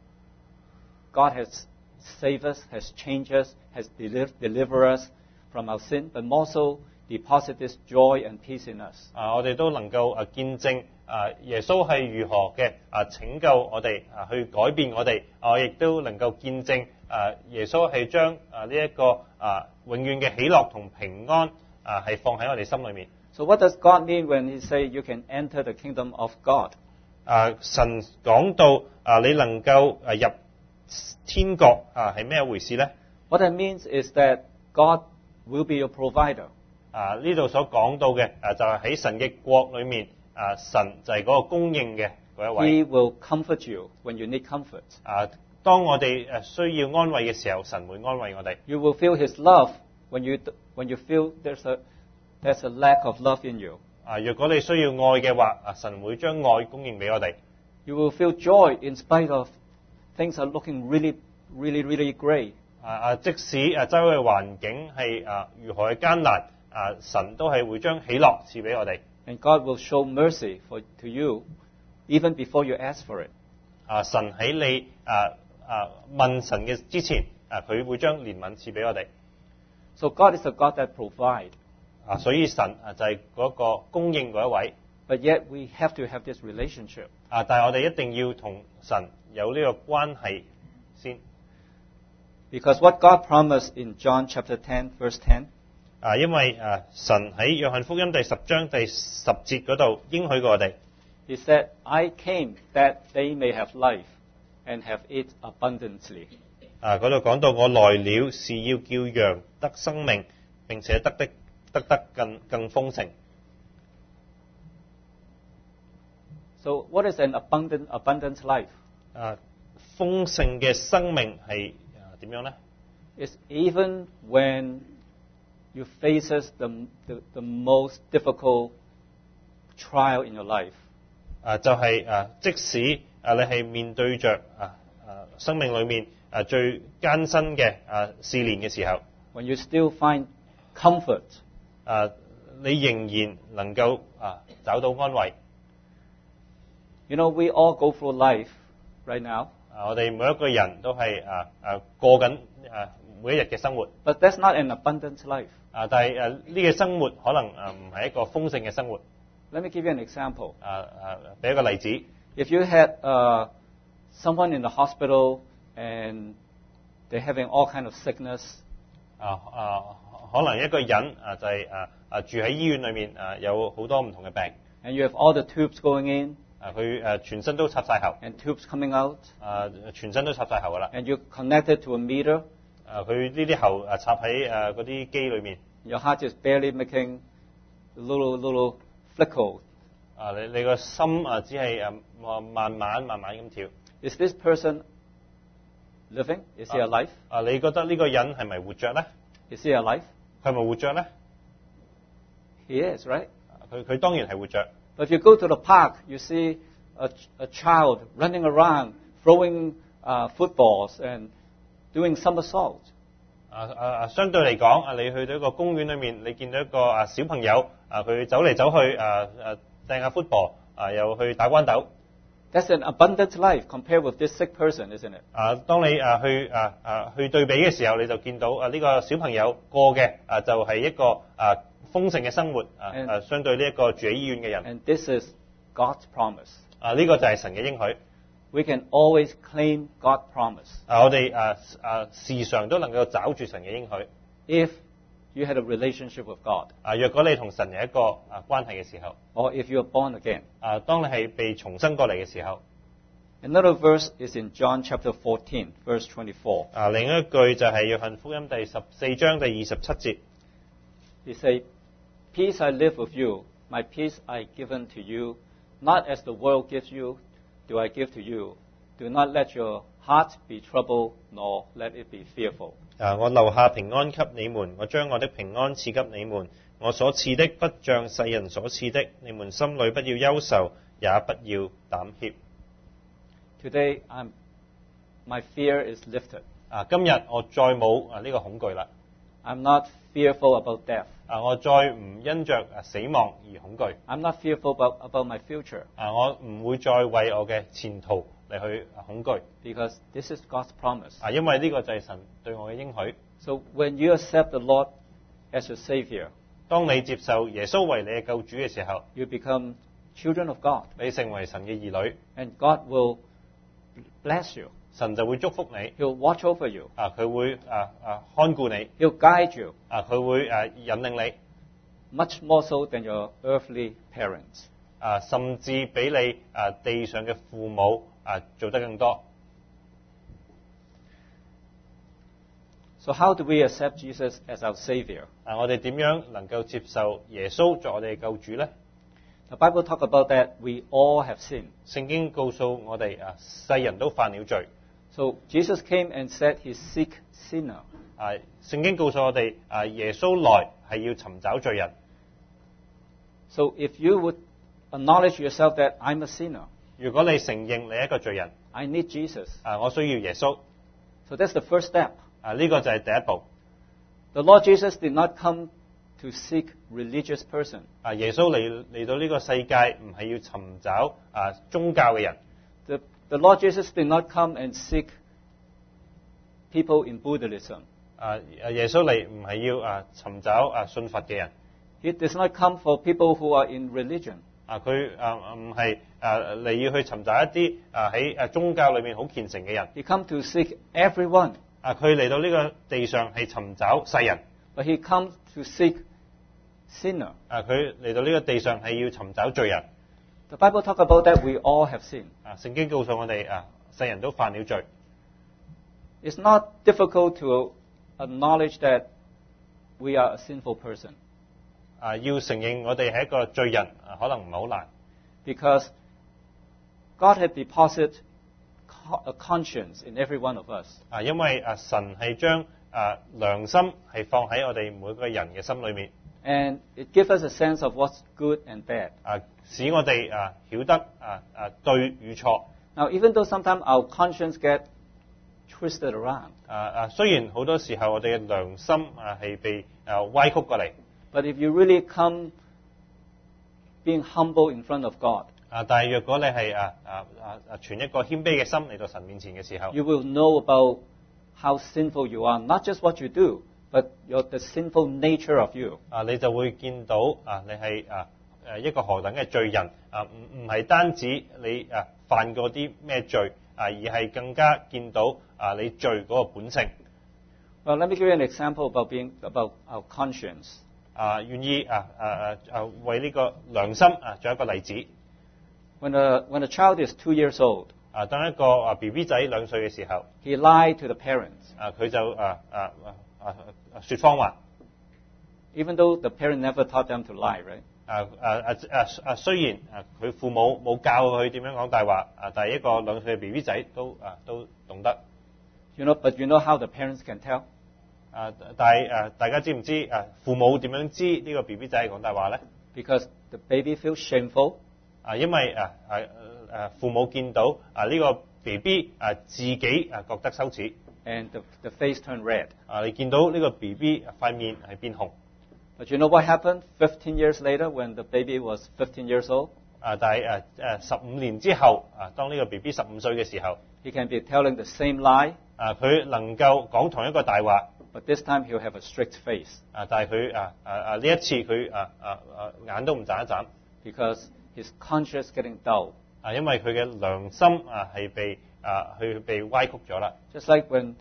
God has saved us, has changed us, has deliv- delivered us from our sin, but also deposit this joy and peace in us. 啊，我哋都能夠啊見證啊耶穌係如何嘅啊拯救我哋啊去改變我哋，啊亦都能夠見證啊耶穌係將啊呢一個啊永遠嘅喜樂同平安啊係放喺我哋心裏面。 So what does God mean when He say you can enter the kingdom of God? 啊，神講到啊你能夠啊入天國啊係咩回事咧？ What that means is that God will be your provider. 啊呢度所講到嘅啊就係喺神嘅國裏面啊神就係嗰個供應嘅嗰一位。 He will comfort you when you need comfort. 啊，當我哋誒需要安慰嘅時候，神會安慰我哋。 You will feel His love when you when you feel there's a there's a lack of love in you. 啊，若果你需要愛嘅話，啊神會將愛供應俾我哋。 You will feel joy in spite of things are looking really, really, really great. 啊啊，即使誒周圍嘅環境係啊如何嘅艱難，啊神都係會將喜樂賜俾我哋。 And God will show mercy for to you even before you ask for it. 啊，神喺你啊啊問神嘅之前，啊佢會將憐憫賜俾我哋。 So God is a God that provides. 啊，所以神啊就係嗰個供應嗰一位。 But yet we have to have this relationship. 啊，但係我哋一定要同神有呢個關係先。 Because what God promised in John chapter ten, verse ten, 啊，因為啊神喺約翰福音第十章第十節嗰度應許過我哋。 He said, I came that they may have life and have it abundantly. 啊，嗰度講到我來了是要叫羊得生命，並且得的得得更更豐盛。 So what is an abundant, abundant life? 啊，豐盛嘅生命係啊點樣呢？ It's even when you faces the, the, the most difficult trial in your life. 啊，就係、啊，即使啊你係面對着啊啊生命裏面啊最艱辛嘅啊試煉嘅時候， When you still find comfort, 啊你仍然能夠啊找到安慰。 you know, we all go through life right now, 啊，我哋每一個人都係啊啊過緊啊每一日嘅生活。 but that's not an abundant life. 啊，但係誒呢個生活可能誒唔係一個豐盛嘅生活。 Let me give you an example. 啊啊，俾一個例子。 If you had uh, someone in the hospital and they're having all kind of sickness, 啊啊，可能一個人啊就係啊啊住喺醫院裏面啊有好多唔同嘅病。 and you have all the tubes going in 啊，佢誒全身都插晒喉。 and tubes coming out, 啊，全身都插晒喉㗎啦。 and you connected to a meter, 啊，佢呢啲喉啊插喺誒嗰啲機裏面。 your heart is barely making a little, little flickle. 啊，你你個心啊只係誒慢慢慢慢咁跳。 Is this person living? Is he alive? 啊，你覺得呢個人係咪活着咧？ Is he alive? 佢係咪活着咧？ He is, right? 佢佢當然係活着。 But if you go to the park, you see a, a child running around, throwing uh, footballs and doing somersaults. 啊啊啊！相對嚟講，啊你去到一個公園裏面，你見到一個啊小朋友啊，佢走嚟走去啊啊掟下 football 啊，又去打關鬥。 That's an abundant life compared with this sick person, isn't it? 啊，當你啊去啊啊去對比嘅時候，你就見到啊呢個小朋友過嘅啊就係一個啊豐盛嘅生活啊啊，相對呢一個住喺醫院嘅人。 And this is God's promise. 啊呢個就係神嘅應許。 We can always claim God's promise. 啊，我哋啊啊時常都能夠找住神嘅應許。 If you had a relationship with God, 啊，若果你同神有一個啊關係嘅時候， or if you are born again. 啊，當你係被重生過嚟嘅時候， Another verse is in John chapter fourteen, verse twenty-four. 啊，另一句就係約翰福音第十四章第二十七節。 He said, Peace I live with you, my peace I given to you, not as the world gives you, do I give to you. Do not let your heart be troubled, nor let it be fearful. 啊，我留下平安給你們，我將我的平安賜給你們。我所賜的不像世人所賜的，你們心裏不要憂愁，也不要膽怯。 Today, I'm, my fear is lifted. 啊，今日我再冇啊呢個恐懼啦。 I'm not fearful about death. 啊，我再唔因着啊死亡而恐懼。 I'm not fearful about, about my future, 啊，我唔會再為我嘅前途嚟去恐懼。 because this is God's promise. 啊，因為呢個就係神對我嘅應許。 So when you accept the Lord as your Savior, 當你接受耶穌為你嘅救主嘅時候， you become children of God, 你成為神嘅兒女， and God will bless you. 神就會祝福你。 He'll watch over you. 啊，佢會啊啊看顧你。 He'll guide you, 啊，佢會誒引領你。 much more so than your earthly parents. 啊，甚至比你啊地上嘅父母啊做得更多。 So how do we accept Jesus as our Savior? 啊，我哋點樣能夠接受耶穌作我哋嘅救主呢？ The Bible talk about that we all have sinned. 聖經告訴我哋啊，世人都犯了罪。 So Jesus came and said he seek sinner. 啊，聖經告訴我哋啊，耶穌來係要尋找罪人。 So if you would acknowledge yourself that I'm a sinner, 如果你承認你係一個罪人， I need Jesus. 啊，我需要耶穌。 So that's the first step. 啊，呢個就係第一步。 The Lord Jesus did not come to seek religious person. 啊，耶穌嚟嚟到呢個世界唔係要尋找啊宗教嘅人。 The, the Lord Jesus did not come and seek people in Buddhism. 啊，耶穌嚟唔係要啊尋找啊信佛嘅人。 He does not come for people who are in religion. 啊，佢啊唔係啊嚟要去尋找一啲啊喺啊宗教裏面好虔誠嘅人。 He come to seek everyone. 啊，佢嚟到呢個地上係尋找世人。 But he comes to seek sinner. 啊，佢嚟到呢個地上係要尋找罪人。 The Bible talk about that we all have sinned. 啊，聖經告訴我哋啊，世人都犯了罪。 It's not difficult to acknowledge that we are a sinful person. 啊，要承認我哋係一個罪人啊，可能唔係好難。 Because God had deposited a conscience in every one of us. 啊，因為啊神係將啊良心係放喺我哋每個人嘅心裏面。 And it gives us a sense of what's good and bad. 啊，使我哋啊曉得啊啊對與錯。 Now, even though sometimes our conscience get twisted around, 啊啊，雖然好多時候我哋嘅良心啊係被啊歪曲過嚟， but if you really come being humble in front of God, 啊，但係若果你係啊啊啊啊存一個謙卑嘅心嚟到神面前嘅時候， you will know about how sinful you are, not just what you do, but your, the sinful nature of you. 啊，你就會見到啊，你係啊誒一個何等嘅罪人啊，唔唔係單止你啊犯過啲咩罪啊，而係更加見到啊你罪嗰個本性。 Well, let me give you an example about being about our conscience. 啊，願意啊啊啊啊為呢個良心啊做一個例子。 When a, when a child is two years old, 啊，當一個啊 B B 仔兩歲嘅時候， he lied to the parents, 啊佢就啊啊啊啊啊説謊話。 even though the parent never taught them to lie, right? 啊啊啊啊啊！雖然啊佢父母冇教佢點樣講大話，啊，但係一個兩歲嘅 B B 仔都啊都懂得。 You know, but you know how the parents can tell? 啊，但係誒，大家知唔知誒父母點樣知呢個 B B 仔係講大話咧？ Because the baby feels shameful. 啊，因為誒誒誒父母見到啊呢個 B B 誒自己誒覺得羞恥。 And the, the face turned red. 啊，你見到呢個 B B 塊面係變紅。 But you know what happened fifteen years later when the baby was fifteen years old? 啊，但係誒誒十五年之後，啊，當呢個 B B 十五歲嘅時候， He can be telling the same lie. 啊，佢能夠講同一個大話。 But this time he'll have a strict face. 啊，但係佢啊啊啊呢一次佢啊啊啊眼都唔眨一眨。 Because his conscience getting dull. 啊，因為佢嘅良心啊係被啊去被歪曲咗啦。 Just like when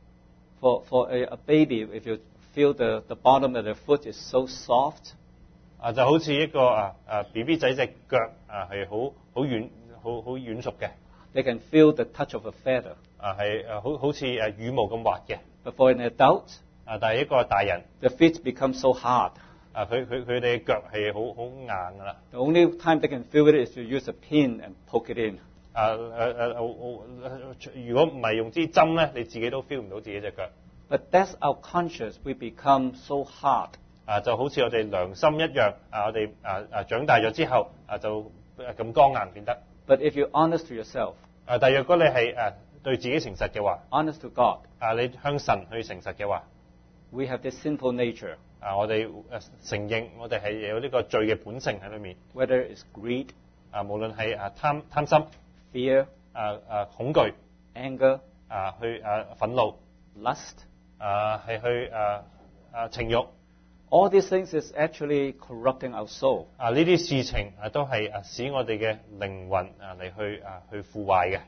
for for a, a baby, if you feel the, the bottom of their foot is so soft. 啊，就好似一個啊啊 B B 仔隻腳啊係好好軟好好軟熟嘅。 They can feel the touch of a feather. 啊係誒好好似誒羽毛咁滑嘅。 But for an adult, 啊，但係一個大人， the feet become so hard. 啊佢佢佢哋嘅腳係好好硬㗎啦。 The only time they can feel it is to use a pin and poke it in. 啊誒誒誒，如果唔係用支針咧，你自己都 feel 唔到自己隻腳。 But that's our conscience. We become so hard. 啊，就好似我哋良心一樣。啊，我哋啊啊長大咗之後，啊就咁剛硬變得。 But if you're honest to yourself, 啊，但係若果你係誒對自己誠實嘅話， honest to God, 啊你向神去誠實嘅話， we have this sinful nature. 啊我哋誒承認我哋係有呢個罪嘅本性喺裏面。 Whether it's greed, 啊無論係啊貪貪心、 fear, 啊啊恐懼、 anger, 啊去啊憤怒、 lust, 啊係去啊啊情慾。 all these things is actually corrupting our soul. 啊呢啲事情啊都係啊使我哋嘅靈魂啊嚟去啊去腐壞嘅。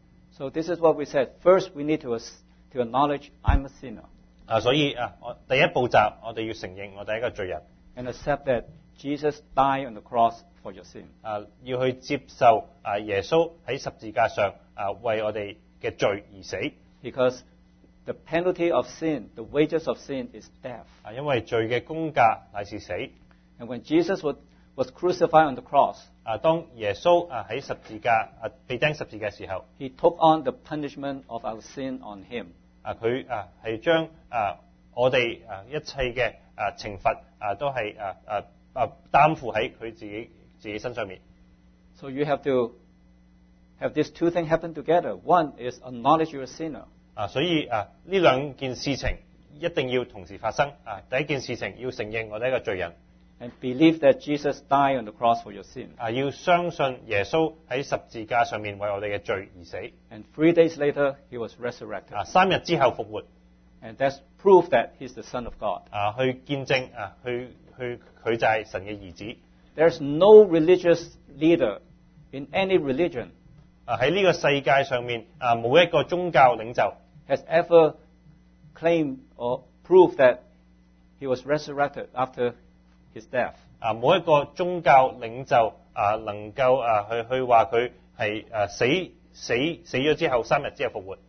So this is what we said. First, we need to, to acknowledge I'm a sinner. 啊所以啊我第一步驟我哋要承認我哋係一個罪人。 And accept that Jesus died on the cross for your sin. 啊要去接受啊耶穌喺十字架上啊為我哋嘅罪而死。 Because the penalty of sin, the wages of sin is death. 啊因為罪嘅工價乃是死。 And when Jesus was, was crucified on the cross, 啊當耶穌啊喺十字架啊被釘十字架嘅時候， he took on the punishment of our sin on him. 啊佢啊係將啊我哋啊一切嘅啊懲罰啊都係啊啊啊擔負喺佢自己自己身上面。 So you have to have these two things happen together. One is acknowledge you're a sinner. 啊所以啊呢兩件事情一定要同時發生。啊第一件事情要承認我哋係一個罪人。 And believe that Jesus died on the cross for your sin. 啊要相信耶穌喺十字架上面為我哋嘅罪而死。 And three days later, he was resurrected. 啊三日之後復活。 And that's proof that he's the Son of God. 啊去見證啊去去佢就係神嘅兒子。 There's no religious leader in any religion 啊喺呢個世界上面啊冇一個宗教領袖 has ever claimed or proved that he was resurrected after his death. 啊冇一個宗教領袖啊能夠啊去去話佢係誒死死死咗之後三日之後復活。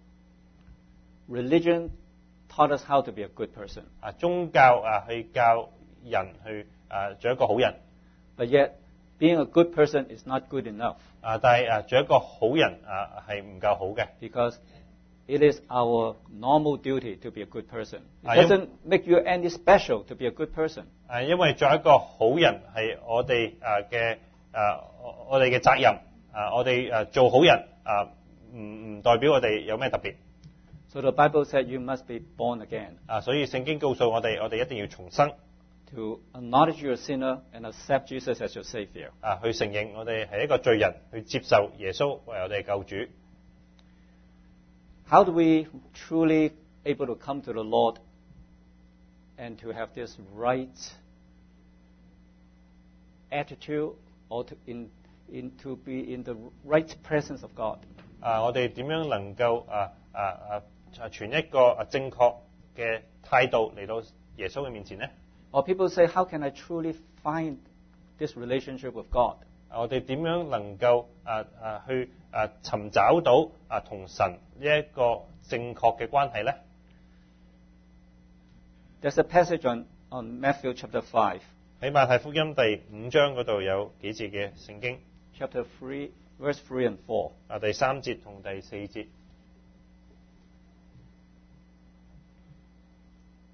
Religion taught us how to be a good person. 啊宗教啊去教人去啊做一個好人。 But yet, being a good person is not good enough. 啊但係啊做一個好人啊係唔夠好嘅。 Because it is our normal duty to be a good person. It Ah, yun- doesn't make you any special to be a good person. 啊因為做一個好人係我哋啊嘅啊我我哋嘅責任。啊我哋誒做好人啊唔唔代表我哋有咩特別。 So the Bible said you must be born again. 啊所以聖經告訴我哋，我哋一定要重生。 To acknowledge you're a sinner and accept Jesus as your Savior. 啊去承認我哋係一個罪人，去接受耶穌為我哋嘅救主。 How do we truly able to come to the Lord and to have this right attitude or to, in, in, to be in the right presence of God? 啊我哋點樣能夠啊啊啊存一個啊正確嘅態度嚟到耶穌嘅面前呢？ Or people say, how can I truly find this relationship with God? 啊我哋點樣能夠啊啊去啊尋找到啊同神呢一個正確嘅關係呢？ There's a passage on, on Matthew chapter five. 喺馬太福音第五章嗰度有幾節嘅聖經。 Chapter three, verse three and four. 啊第三節同第四節。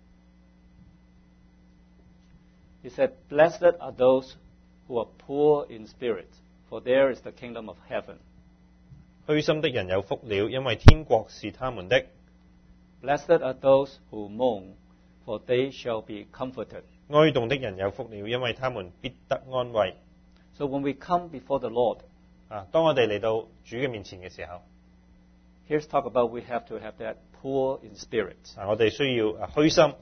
He said, "Blessed are those who are poor in spirit, for there is the kingdom of heaven." 虛心的人有福了，因為天國是他們的。 Blessed are those who mourn, for they shall be comforted. 哀慟的人有福了，因為他們必得安慰。 So when we come before the Lord, 啊，當我哋嚟到主嘅面前嘅時候， here's talk about we have to have that poor in spirit. 啊，我哋需要啊虛心。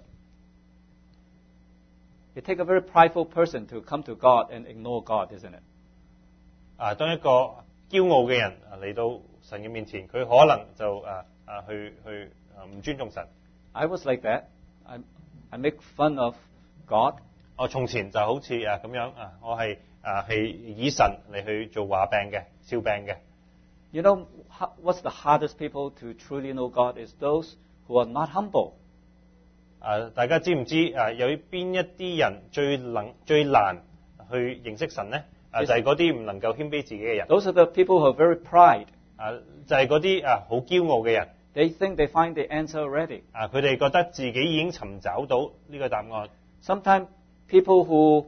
It takes a very prideful person to come to God and ignore God, isn't it? 啊，當一個驕傲嘅人啊嚟到神嘅面前，佢可能就啊啊去去啊唔尊重神。 I was like that. I, I make fun of God. 我從前就好似啊咁樣啊，我係啊係以神嚟去做話柄嘅、笑柄嘅。 You know, how, what's the hardest people to truly know God is those who are not humble. 啊，大家知唔知啊？有邊一啲人最能最難去認識神呢？啊，就係嗰啲唔能夠謙卑自己嘅人。 Those are the people who are very pride. 啊，就係嗰啲啊好驕傲嘅人。 They think they find the answer already. 啊，佢哋覺得自己已經尋找到呢個答案。 Sometimes people who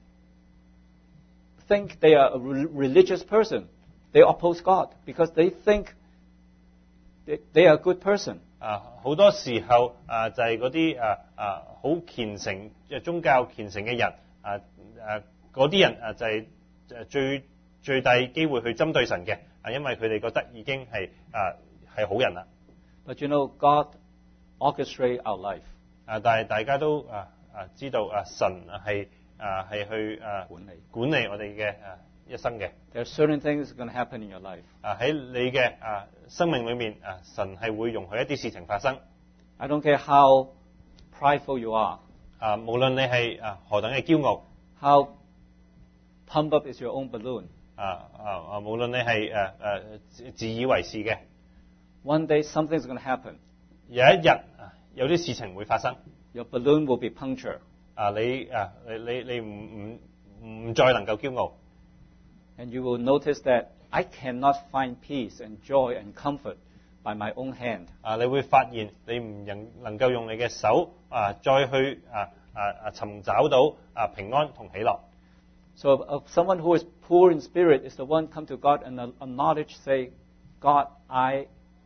think they are a re- religious person, they oppose God because they think they, they are a good person. 啊，好多時候啊，就係嗰啲啊啊好虔誠嘅宗教虔誠嘅人啊啊嗰啲人啊就係誒最最大機會去針對神嘅啊，因為佢哋覺得已經係啊係好人啦。 But you know, God orchestrates our life. 啊，但係大家都啊啊知道啊神係啊係去啊管理管理我哋嘅啊一生嘅。 There are certain things going to happen in your life. 啊喺你嘅啊生命裏面啊，神係會容許一啲事情發生。 I don't care how prideful you are, 啊，無論你係啊何等嘅驕傲， how pumped up is your own balloon. 啊啊啊，無論你係誒誒自自以為是嘅， One day something's going to happen. 有一日啊有啲事情會發生。 Your balloon will be punctured. 啊，你啊你你你唔唔唔再能夠驕傲。 And you will notice that I cannot find peace and joy and comfort by my own hand. 啊，你會發現你唔能能夠用你嘅手啊再去啊啊啊尋找到啊平安同喜樂。 So uh, someone who is poor in spirit is the one come to God and uh, acknowledge, say, God, I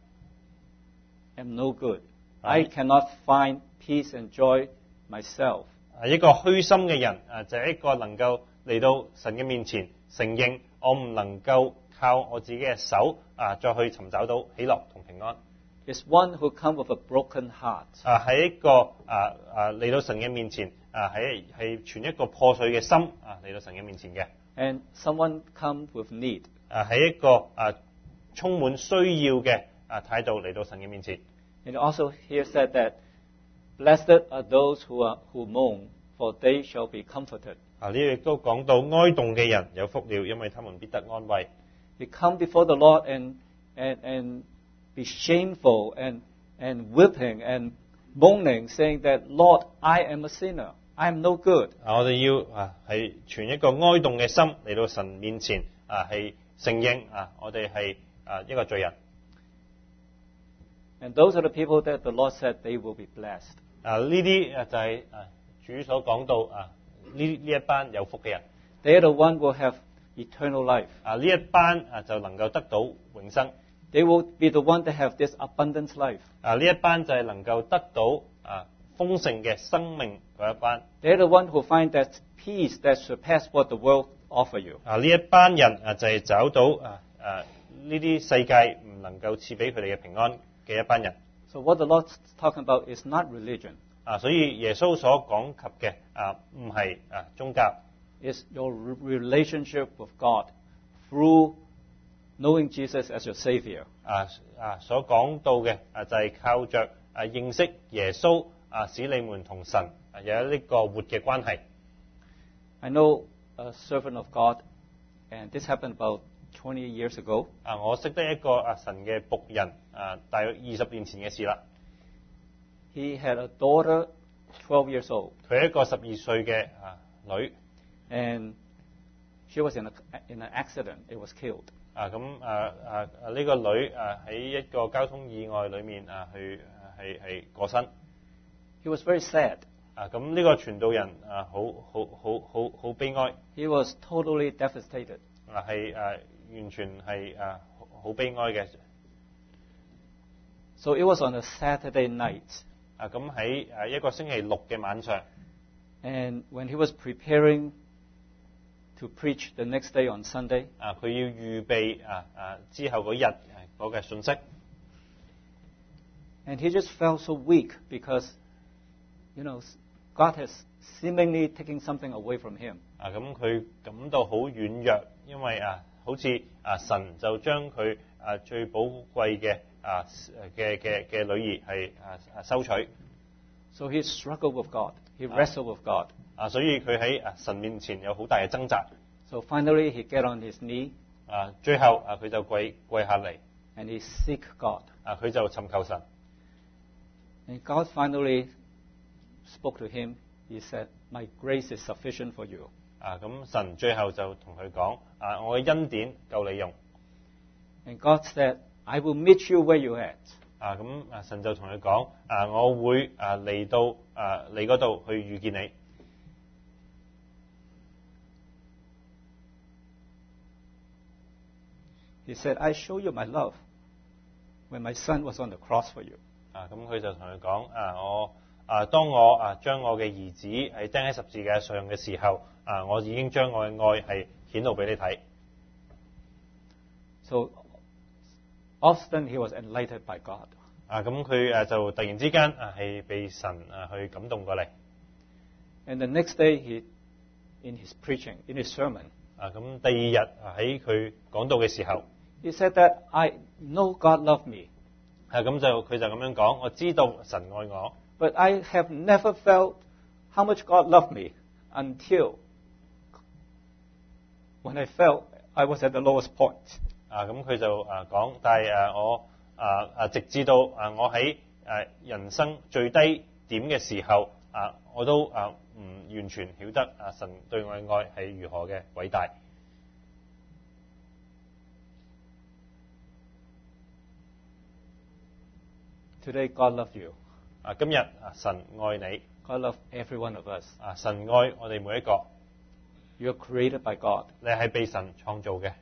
am no good. I cannot find peace and joy myself. 啊，一個虛心嘅人啊，就係一個能夠嚟到神嘅面前承認我唔能夠靠我自己嘅手啊再去尋找到喜樂同平安。 It's one who come with a broken heart. 啊，喺一個啊啊嚟到神嘅面前啊，係係存一個破碎嘅心啊嚟到神嘅面前嘅。 And someone come with need. 啊，喺一個啊充滿需要嘅啊態度嚟到神嘅面前。 And also here said that, blessed are those who are who mourn, for they shall be comforted. 啊，呢度亦都講到哀慟嘅人有福了，因為他們必得安慰。 They come before the Lord and and and be shameful and and weeping and moaning, saying that, Lord, I am a sinner. I am no good. 啊，我哋要啊係存一個哀慟嘅心嚟到神面前啊，係承認啊，我哋係啊一個罪人。 And those are the people that the Lord said they will be blessed. 啊，呢啲啊就係啊主所講到啊呢呢一班有福嘅人。 They are the one who will have eternal life. 啊，呢一班啊就能夠得到永生。 They will be the one that have this abundant life. 啊，呢一班就係能夠得到啊豐盛嘅生命嗰一班。 They are the one who find that peace that surpasses what the world offer you. 啊，呢一班人啊就係找到啊啊呢啲世界唔能夠賜俾佢哋嘅平安嘅一班人。 So what the Lord's talking about is not religion. 啊，所以耶穌所講及嘅啊唔係啊宗教。 It's your re- relationship with God through knowing Jesus as your Savior. 啊啊所講到嘅啊就係靠着啊認識耶穌啊，使你們同神啊有呢個活嘅關係。 I know a servant of God, and this happened about twenty years ago. 啊，我識得一個啊神嘅僕人啊，大約二十年前嘅事啦。 He had a daughter, twelve years old, 佢係一個十二歲嘅啊女 and she was in, a, in an accident. It was killed. 啊，咁啊啊啊呢個女啊喺一個交通意外裏面啊去係係過身。 He was very sad. 啊，咁呢個傳道人啊，好好好好好悲哀。 He was totally devastated. 啊，係誒、啊、完全係誒好悲哀嘅。 So it was on a Saturday night. 啊，咁喺誒一個星期六嘅晚上。 And when he was preparing to preach the next day on Sunday, 啊，佢要預備啊啊之後嗰日嗰嘅信息。 And he just felt so weak because, you know, God has seemingly taken something away from him. 啊，咁佢感到好軟弱，因為啊，好似啊神就將佢啊最寶貴嘅啊嘅嘅嘅女兒係啊啊收取。 So he struggled with God. He wrestled with God. 啊，所以佢喺啊神面前有好大嘅掙扎。 So finally he get on his knee. 啊，最後啊佢就跪跪下嚟。 And he seek God. 啊，佢就尋求神。 And God finally spoke to him. He said, "My grace is sufficient for you." 啊，咁神最後就同佢講：啊，我嘅恩典夠你用。 And God said, "I will meet you where you at." 啊，咁啊神就同佢講：啊，我會啊嚟到啊你嗰度去遇見你。 He said, "I show you my love when my son was on the cross for you." 啊，咁佢就同佢講：啊，我啊當我啊將我嘅兒子係釘喺十字架上嘅時候，啊，我已經將我嘅愛係顯露俾你睇。 So often he was enlightened by God. 啊，咁佢誒就突然之間啊係被神啊去感動過嚟。 And the next day, he, in his preaching, in his sermon, 啊，咁第二日啊喺佢講道嘅時候， he said that I know God loved me, 啊咁就佢就咁樣講，我知道神愛我， but I have never felt how much God loved me until when I felt I was at the lowest point. 啊咁佢就啊講，但係誒我啊啊直至到啊我喺誒人生最低點嘅時候啊，我都啊唔完全曉得啊神對我嘅愛係如何嘅偉大。 Today, God loved you. 啊今日啊神愛你， God loved every one of us. 啊神愛我哋每一個， You are created by God. 你係被神創造嘅。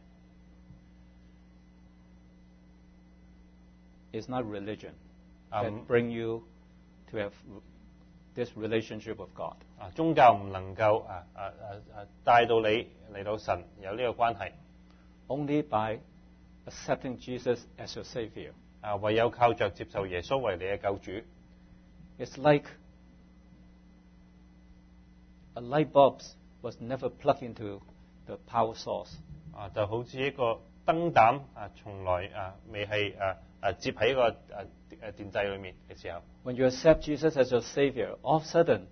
It's not religion Um, that bring you to have this relationship with God. 啊宗教唔能夠啊啊啊啊帶到你嚟到神有呢個關係。 Only by accepting Jesus as your Savior. 啊，唯有靠着接受耶穌為你嘅救主。 It's like a light bulb was never plugged into the power source. 啊，就好似一個燈膽啊，從來啊未係啊啊接喺一個啊誒電掣裏面嘅時候。 When you accept Jesus as your Savior, all of a sudden,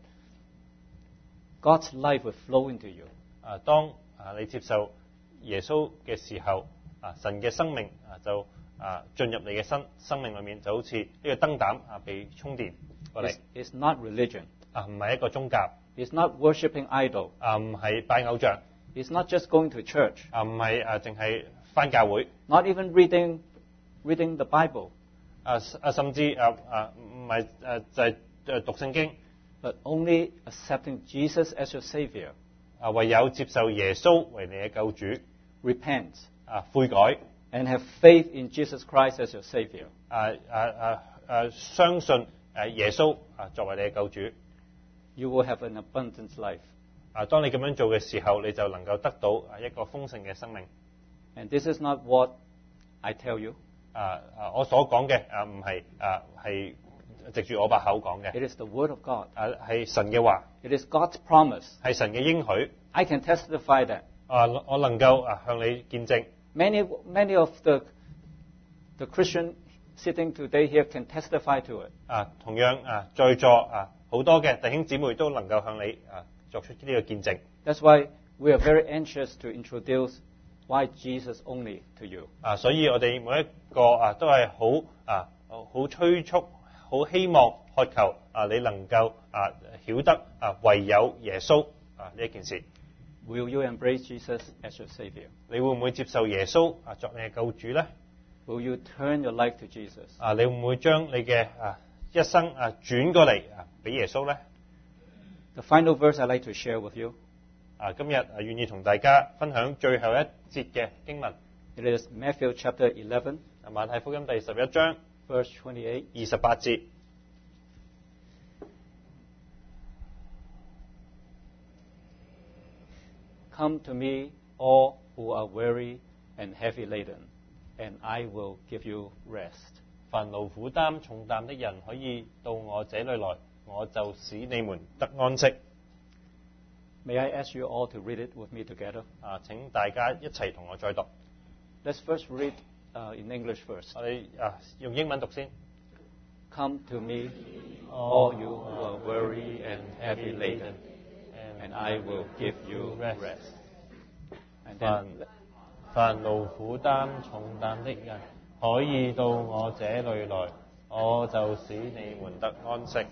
God's life will flow into you. 啊，當啊你接受耶穌嘅時候，啊神嘅生命啊就啊進入你嘅生生命裏面，就好似呢個燈膽啊被充電過嚟。 It's, it's not religion. 啊，唔係一個宗教， It's not worshiping idol. 啊唔係拜偶像， It's not just going to church. 啊唔係啊淨係返教會， Not even reading, reading the Bible. 啊啊甚至啊啊唔係誒就係誒讀聖經， But only accepting Jesus as your Savior. 啊唯有接受耶穌為你嘅救主， Repent 啊悔改。 and have faith in Jesus Christ as your Savior. 啊啊啊啊！相信誒耶穌啊作為你嘅救主， You will have an abundant life. 啊當你咁樣做嘅時候，你就能夠得到啊一個豐盛嘅生命。 And this is not what I tell you. 啊啊！我所講嘅啊唔係啊係藉住我把口講嘅， It is the Word of God. 啊係神嘅話， It is God's promise. 係神嘅應許。 I can testify that. 啊我能夠啊向你見證。 Many, many of the, the Christian sitting today here can testify to it. 啊同樣啊在座啊好多嘅弟兄姊妹都能夠向你啊作出呢個見證。 That's why we are very anxious to introduce why Jesus only to you. 啊，所以我哋每一個啊都係好啊好催促，好希望渴求啊你能夠啊曉得啊唯有耶穌啊呢一件事。 Will you embrace Jesus as your Savior? 你會唔會接受耶穌啊作你嘅救主咧？ Will you turn your life to Jesus? 啊，你會唔會將你嘅啊一生啊轉過嚟啊俾耶穌咧？ The final verse I'd like to share with you. 啊，今日啊願意同大家分享最後一節嘅經文， It is Matthew chapter eleven, 啊馬太福音第十一章 verse twenty-eight. 二十八節。 Come to me, all who are weary and heavy laden, and I will give you rest. 凡勞苦擔重擔的人，可以到我這裏來，我就使你們得安息。 May I ask you all to read it with me together? 啊，請大家一齊同我再讀。 Let's first read uh, in English first. 我哋啊用英文讀先。 Come to me, all you who are weary and heavy laden, and I will give you rest. And 凡 then, 凡勞苦擔重擔的人，可以到我這裏來，我就使你們得安息。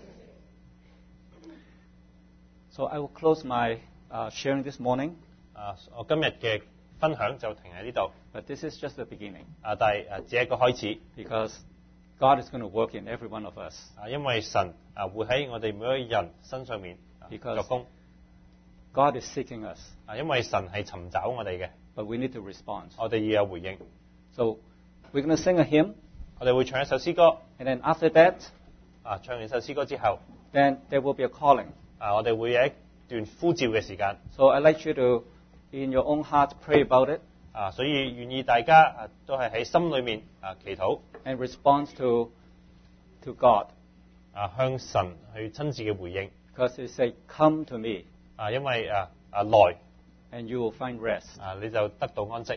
so I will close my uh, sharing this morning, 啊，我今日嘅分享就停喺呢度。 but this is just the beginning, 啊，但係啊只係一個開始。 because God is going to work in every one of us. 啊，因為神啊會喺我哋每一個人身上面、啊、 Because 作工。 God is seeking us, 啊，因為神係尋找我哋嘅， but we need to respond. 我哋要有回應。 So we're going to sing a hymn, 我哋會唱一首詩歌。 and then after that, 啊，唱完首詩歌之後， then there will be a calling. 啊，我哋會有一段呼召嘅時間。 So I'd like you to, in your own heart, pray about it 啊，所以願意大家啊都係喺心裏面啊祈禱， and respond to, to God. 啊向神去親自嘅回應。 Because He said, come to me, 啊，因為啊啊來 and you will find rest. 啊你就得到安息。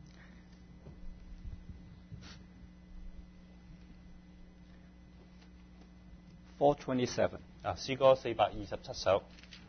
four twenty-seven. 啊，詩歌四百二十七首。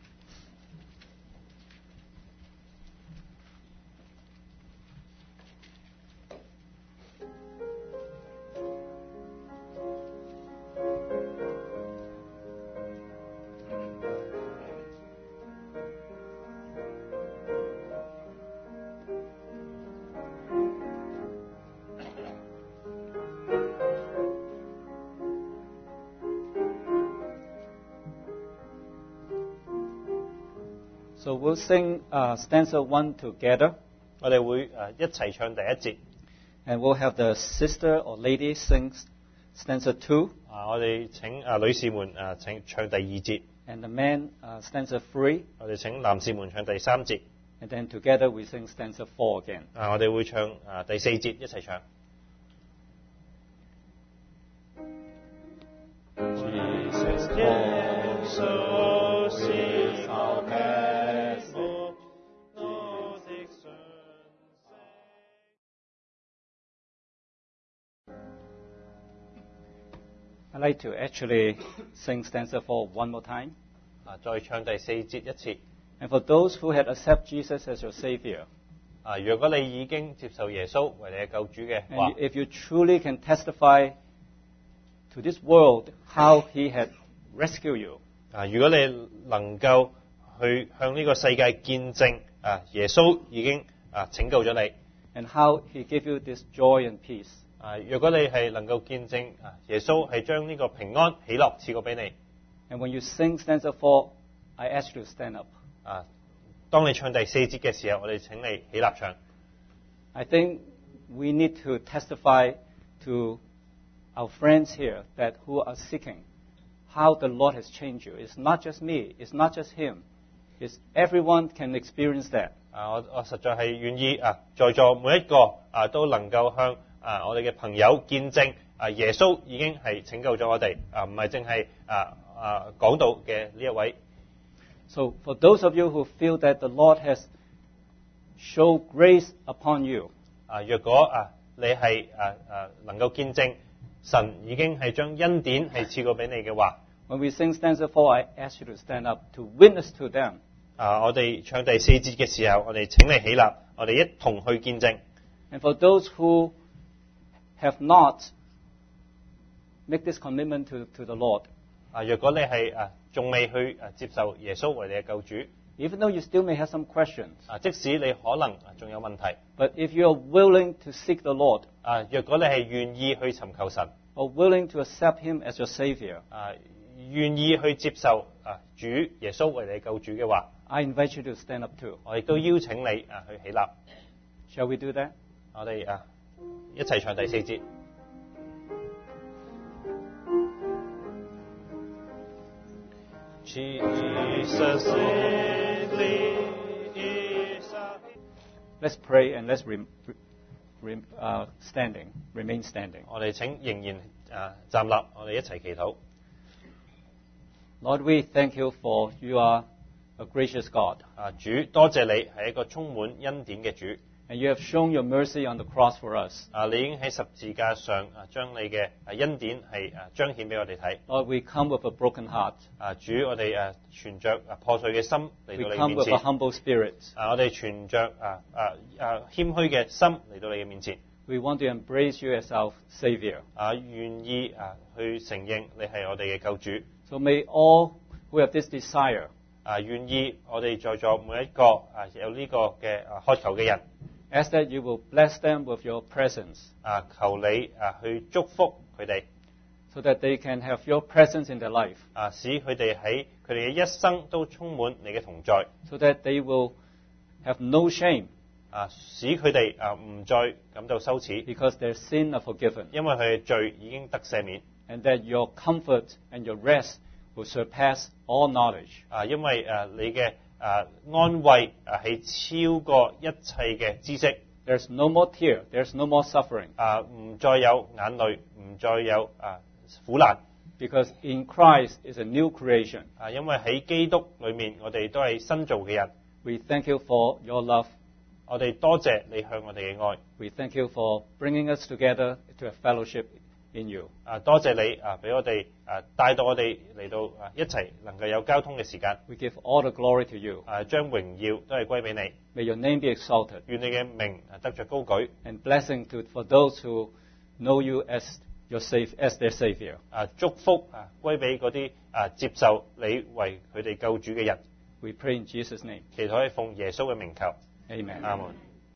So we'll sing uh, stanza one together, 我哋會誒一齊唱第一節。 and we'll have the sister or lady sing stanza two, 啊，我哋請啊女士們誒請唱第二節， and the man uh, stanza three, 我哋請男士們唱第三節。 and then together we sing stanza four again. 啊，我哋會唱啊第四節一齊唱。 Jesus calls, so is our best. I'd like to actually sing stanza four one more time. 啊，再唱第四節一次。 And for those who had accepted Jesus as your Savior, 啊，如果你已經接受耶穌為你嘅救主嘅話 and，if you truly can testify to this world how He had rescued you, 啊，如果你能夠去向呢個世界見證啊，耶穌已經啊拯救咗你。 and how He gave you this joy and peace, 啊，如果你係能夠見證啊，耶穌係將呢個平安喜樂賜過俾你。 and when you sing stanza four, I ask you to stand up. 啊，當你唱第四節嘅時候，我哋請你起立唱。 I think we need to testify to our friends here that who are seeking how the Lord has changed you. It's not just me. It's not just him. It's everyone can experience that. 啊，我我實在係願意啊，在座每一個啊都能夠向啊我哋嘅朋友見證啊，耶穌已經係拯救咗我哋啊，唔係淨係啊啊講道嘅呢一位。 So for those of you who feel that the Lord has showed grace upon you, 啊，若果啊你係啊啊能夠見證神已經係將恩典係賜過俾你嘅話， when we sing stanza four, I ask you to stand up to witness to them. 啊，我哋唱第四節嘅時候，我哋請你起立，我哋一同去見證。 And for those who have not made this commitment to, to the Lord, 啊，若果你係啊仲未去啊接受耶穌為你嘅救主， even though you still may have some questions, 啊，即使你可能仲有問題， but if you are willing to seek the Lord, 啊，若果你係願意去尋求神， or willing to accept Him as your Savior, 啊，願意去接受啊主耶穌為你救主嘅話， I invite you to stand up too. 我亦都邀請你啊去起立。 Shall we do that? 我哋啊一齊唱第四節。Jesus is Let's pray and let's rem, rem, uh, standing, remain standing. 我哋請仍然啊站立，我哋一齊祈禱。 Lord, we thank you for you are a gracious God. 啊主，多謝你係一個充滿恩典嘅主。 And you have shown your mercy on the cross for us. 啊，你已經喺十字架上啊將你嘅啊恩典係啊彰顯俾我哋睇。 Lord, we come with a broken heart. 啊主，我哋誒存着啊破碎嘅心嚟 We 到你 come 面 with a 前。 humble spirit. 啊，我哋存着啊啊啊謙虛嘅心嚟到你嘅面前。 We want to embrace you as our Savior. 啊，願意啊去承認你係我哋嘅救主。 So may all who have this desire 啊，願意我哋在座每一個啊有呢個嘅啊渴求嘅人， ask that you will bless them with your presence 啊求你啊去祝福佢哋， so that they can have your presence in their life, 啊使佢哋喺佢哋嘅一生都充滿你嘅同在， so that they will have no shame 啊使佢哋啊唔再感到羞恥， because their sin are forgiven, 因為佢嘅罪已經得赦免。 and that your comfort and your rest will surpass all knowledge. 啊，因為誒你嘅誒安慰啊係超過一切嘅知識， There's no more tear, there's no more suffering, 啊唔再有眼淚，唔再有啊苦難， because in Christ is a new creation. 啊因為喺基督裏面，我哋都係新造嘅人。 We thank you for your love. 我哋多謝你向我哋嘅愛， We thank you for bringing us together to a fellowship in you. 啊多謝你啊俾我哋啊帶到我哋嚟到啊一齊能夠有交通嘅時間， We give all the glory to you. 啊將榮耀都係歸俾你， May your name be exalted, 願你嘅名啊得着高舉， and blessing to for those who know you as your safe as their Savior. 啊祝福啊歸俾嗰啲啊接受你為佢哋救主嘅人。 We pray in Jesus' name. 祈禱係奉耶穌嘅名求， Amen. 阿門。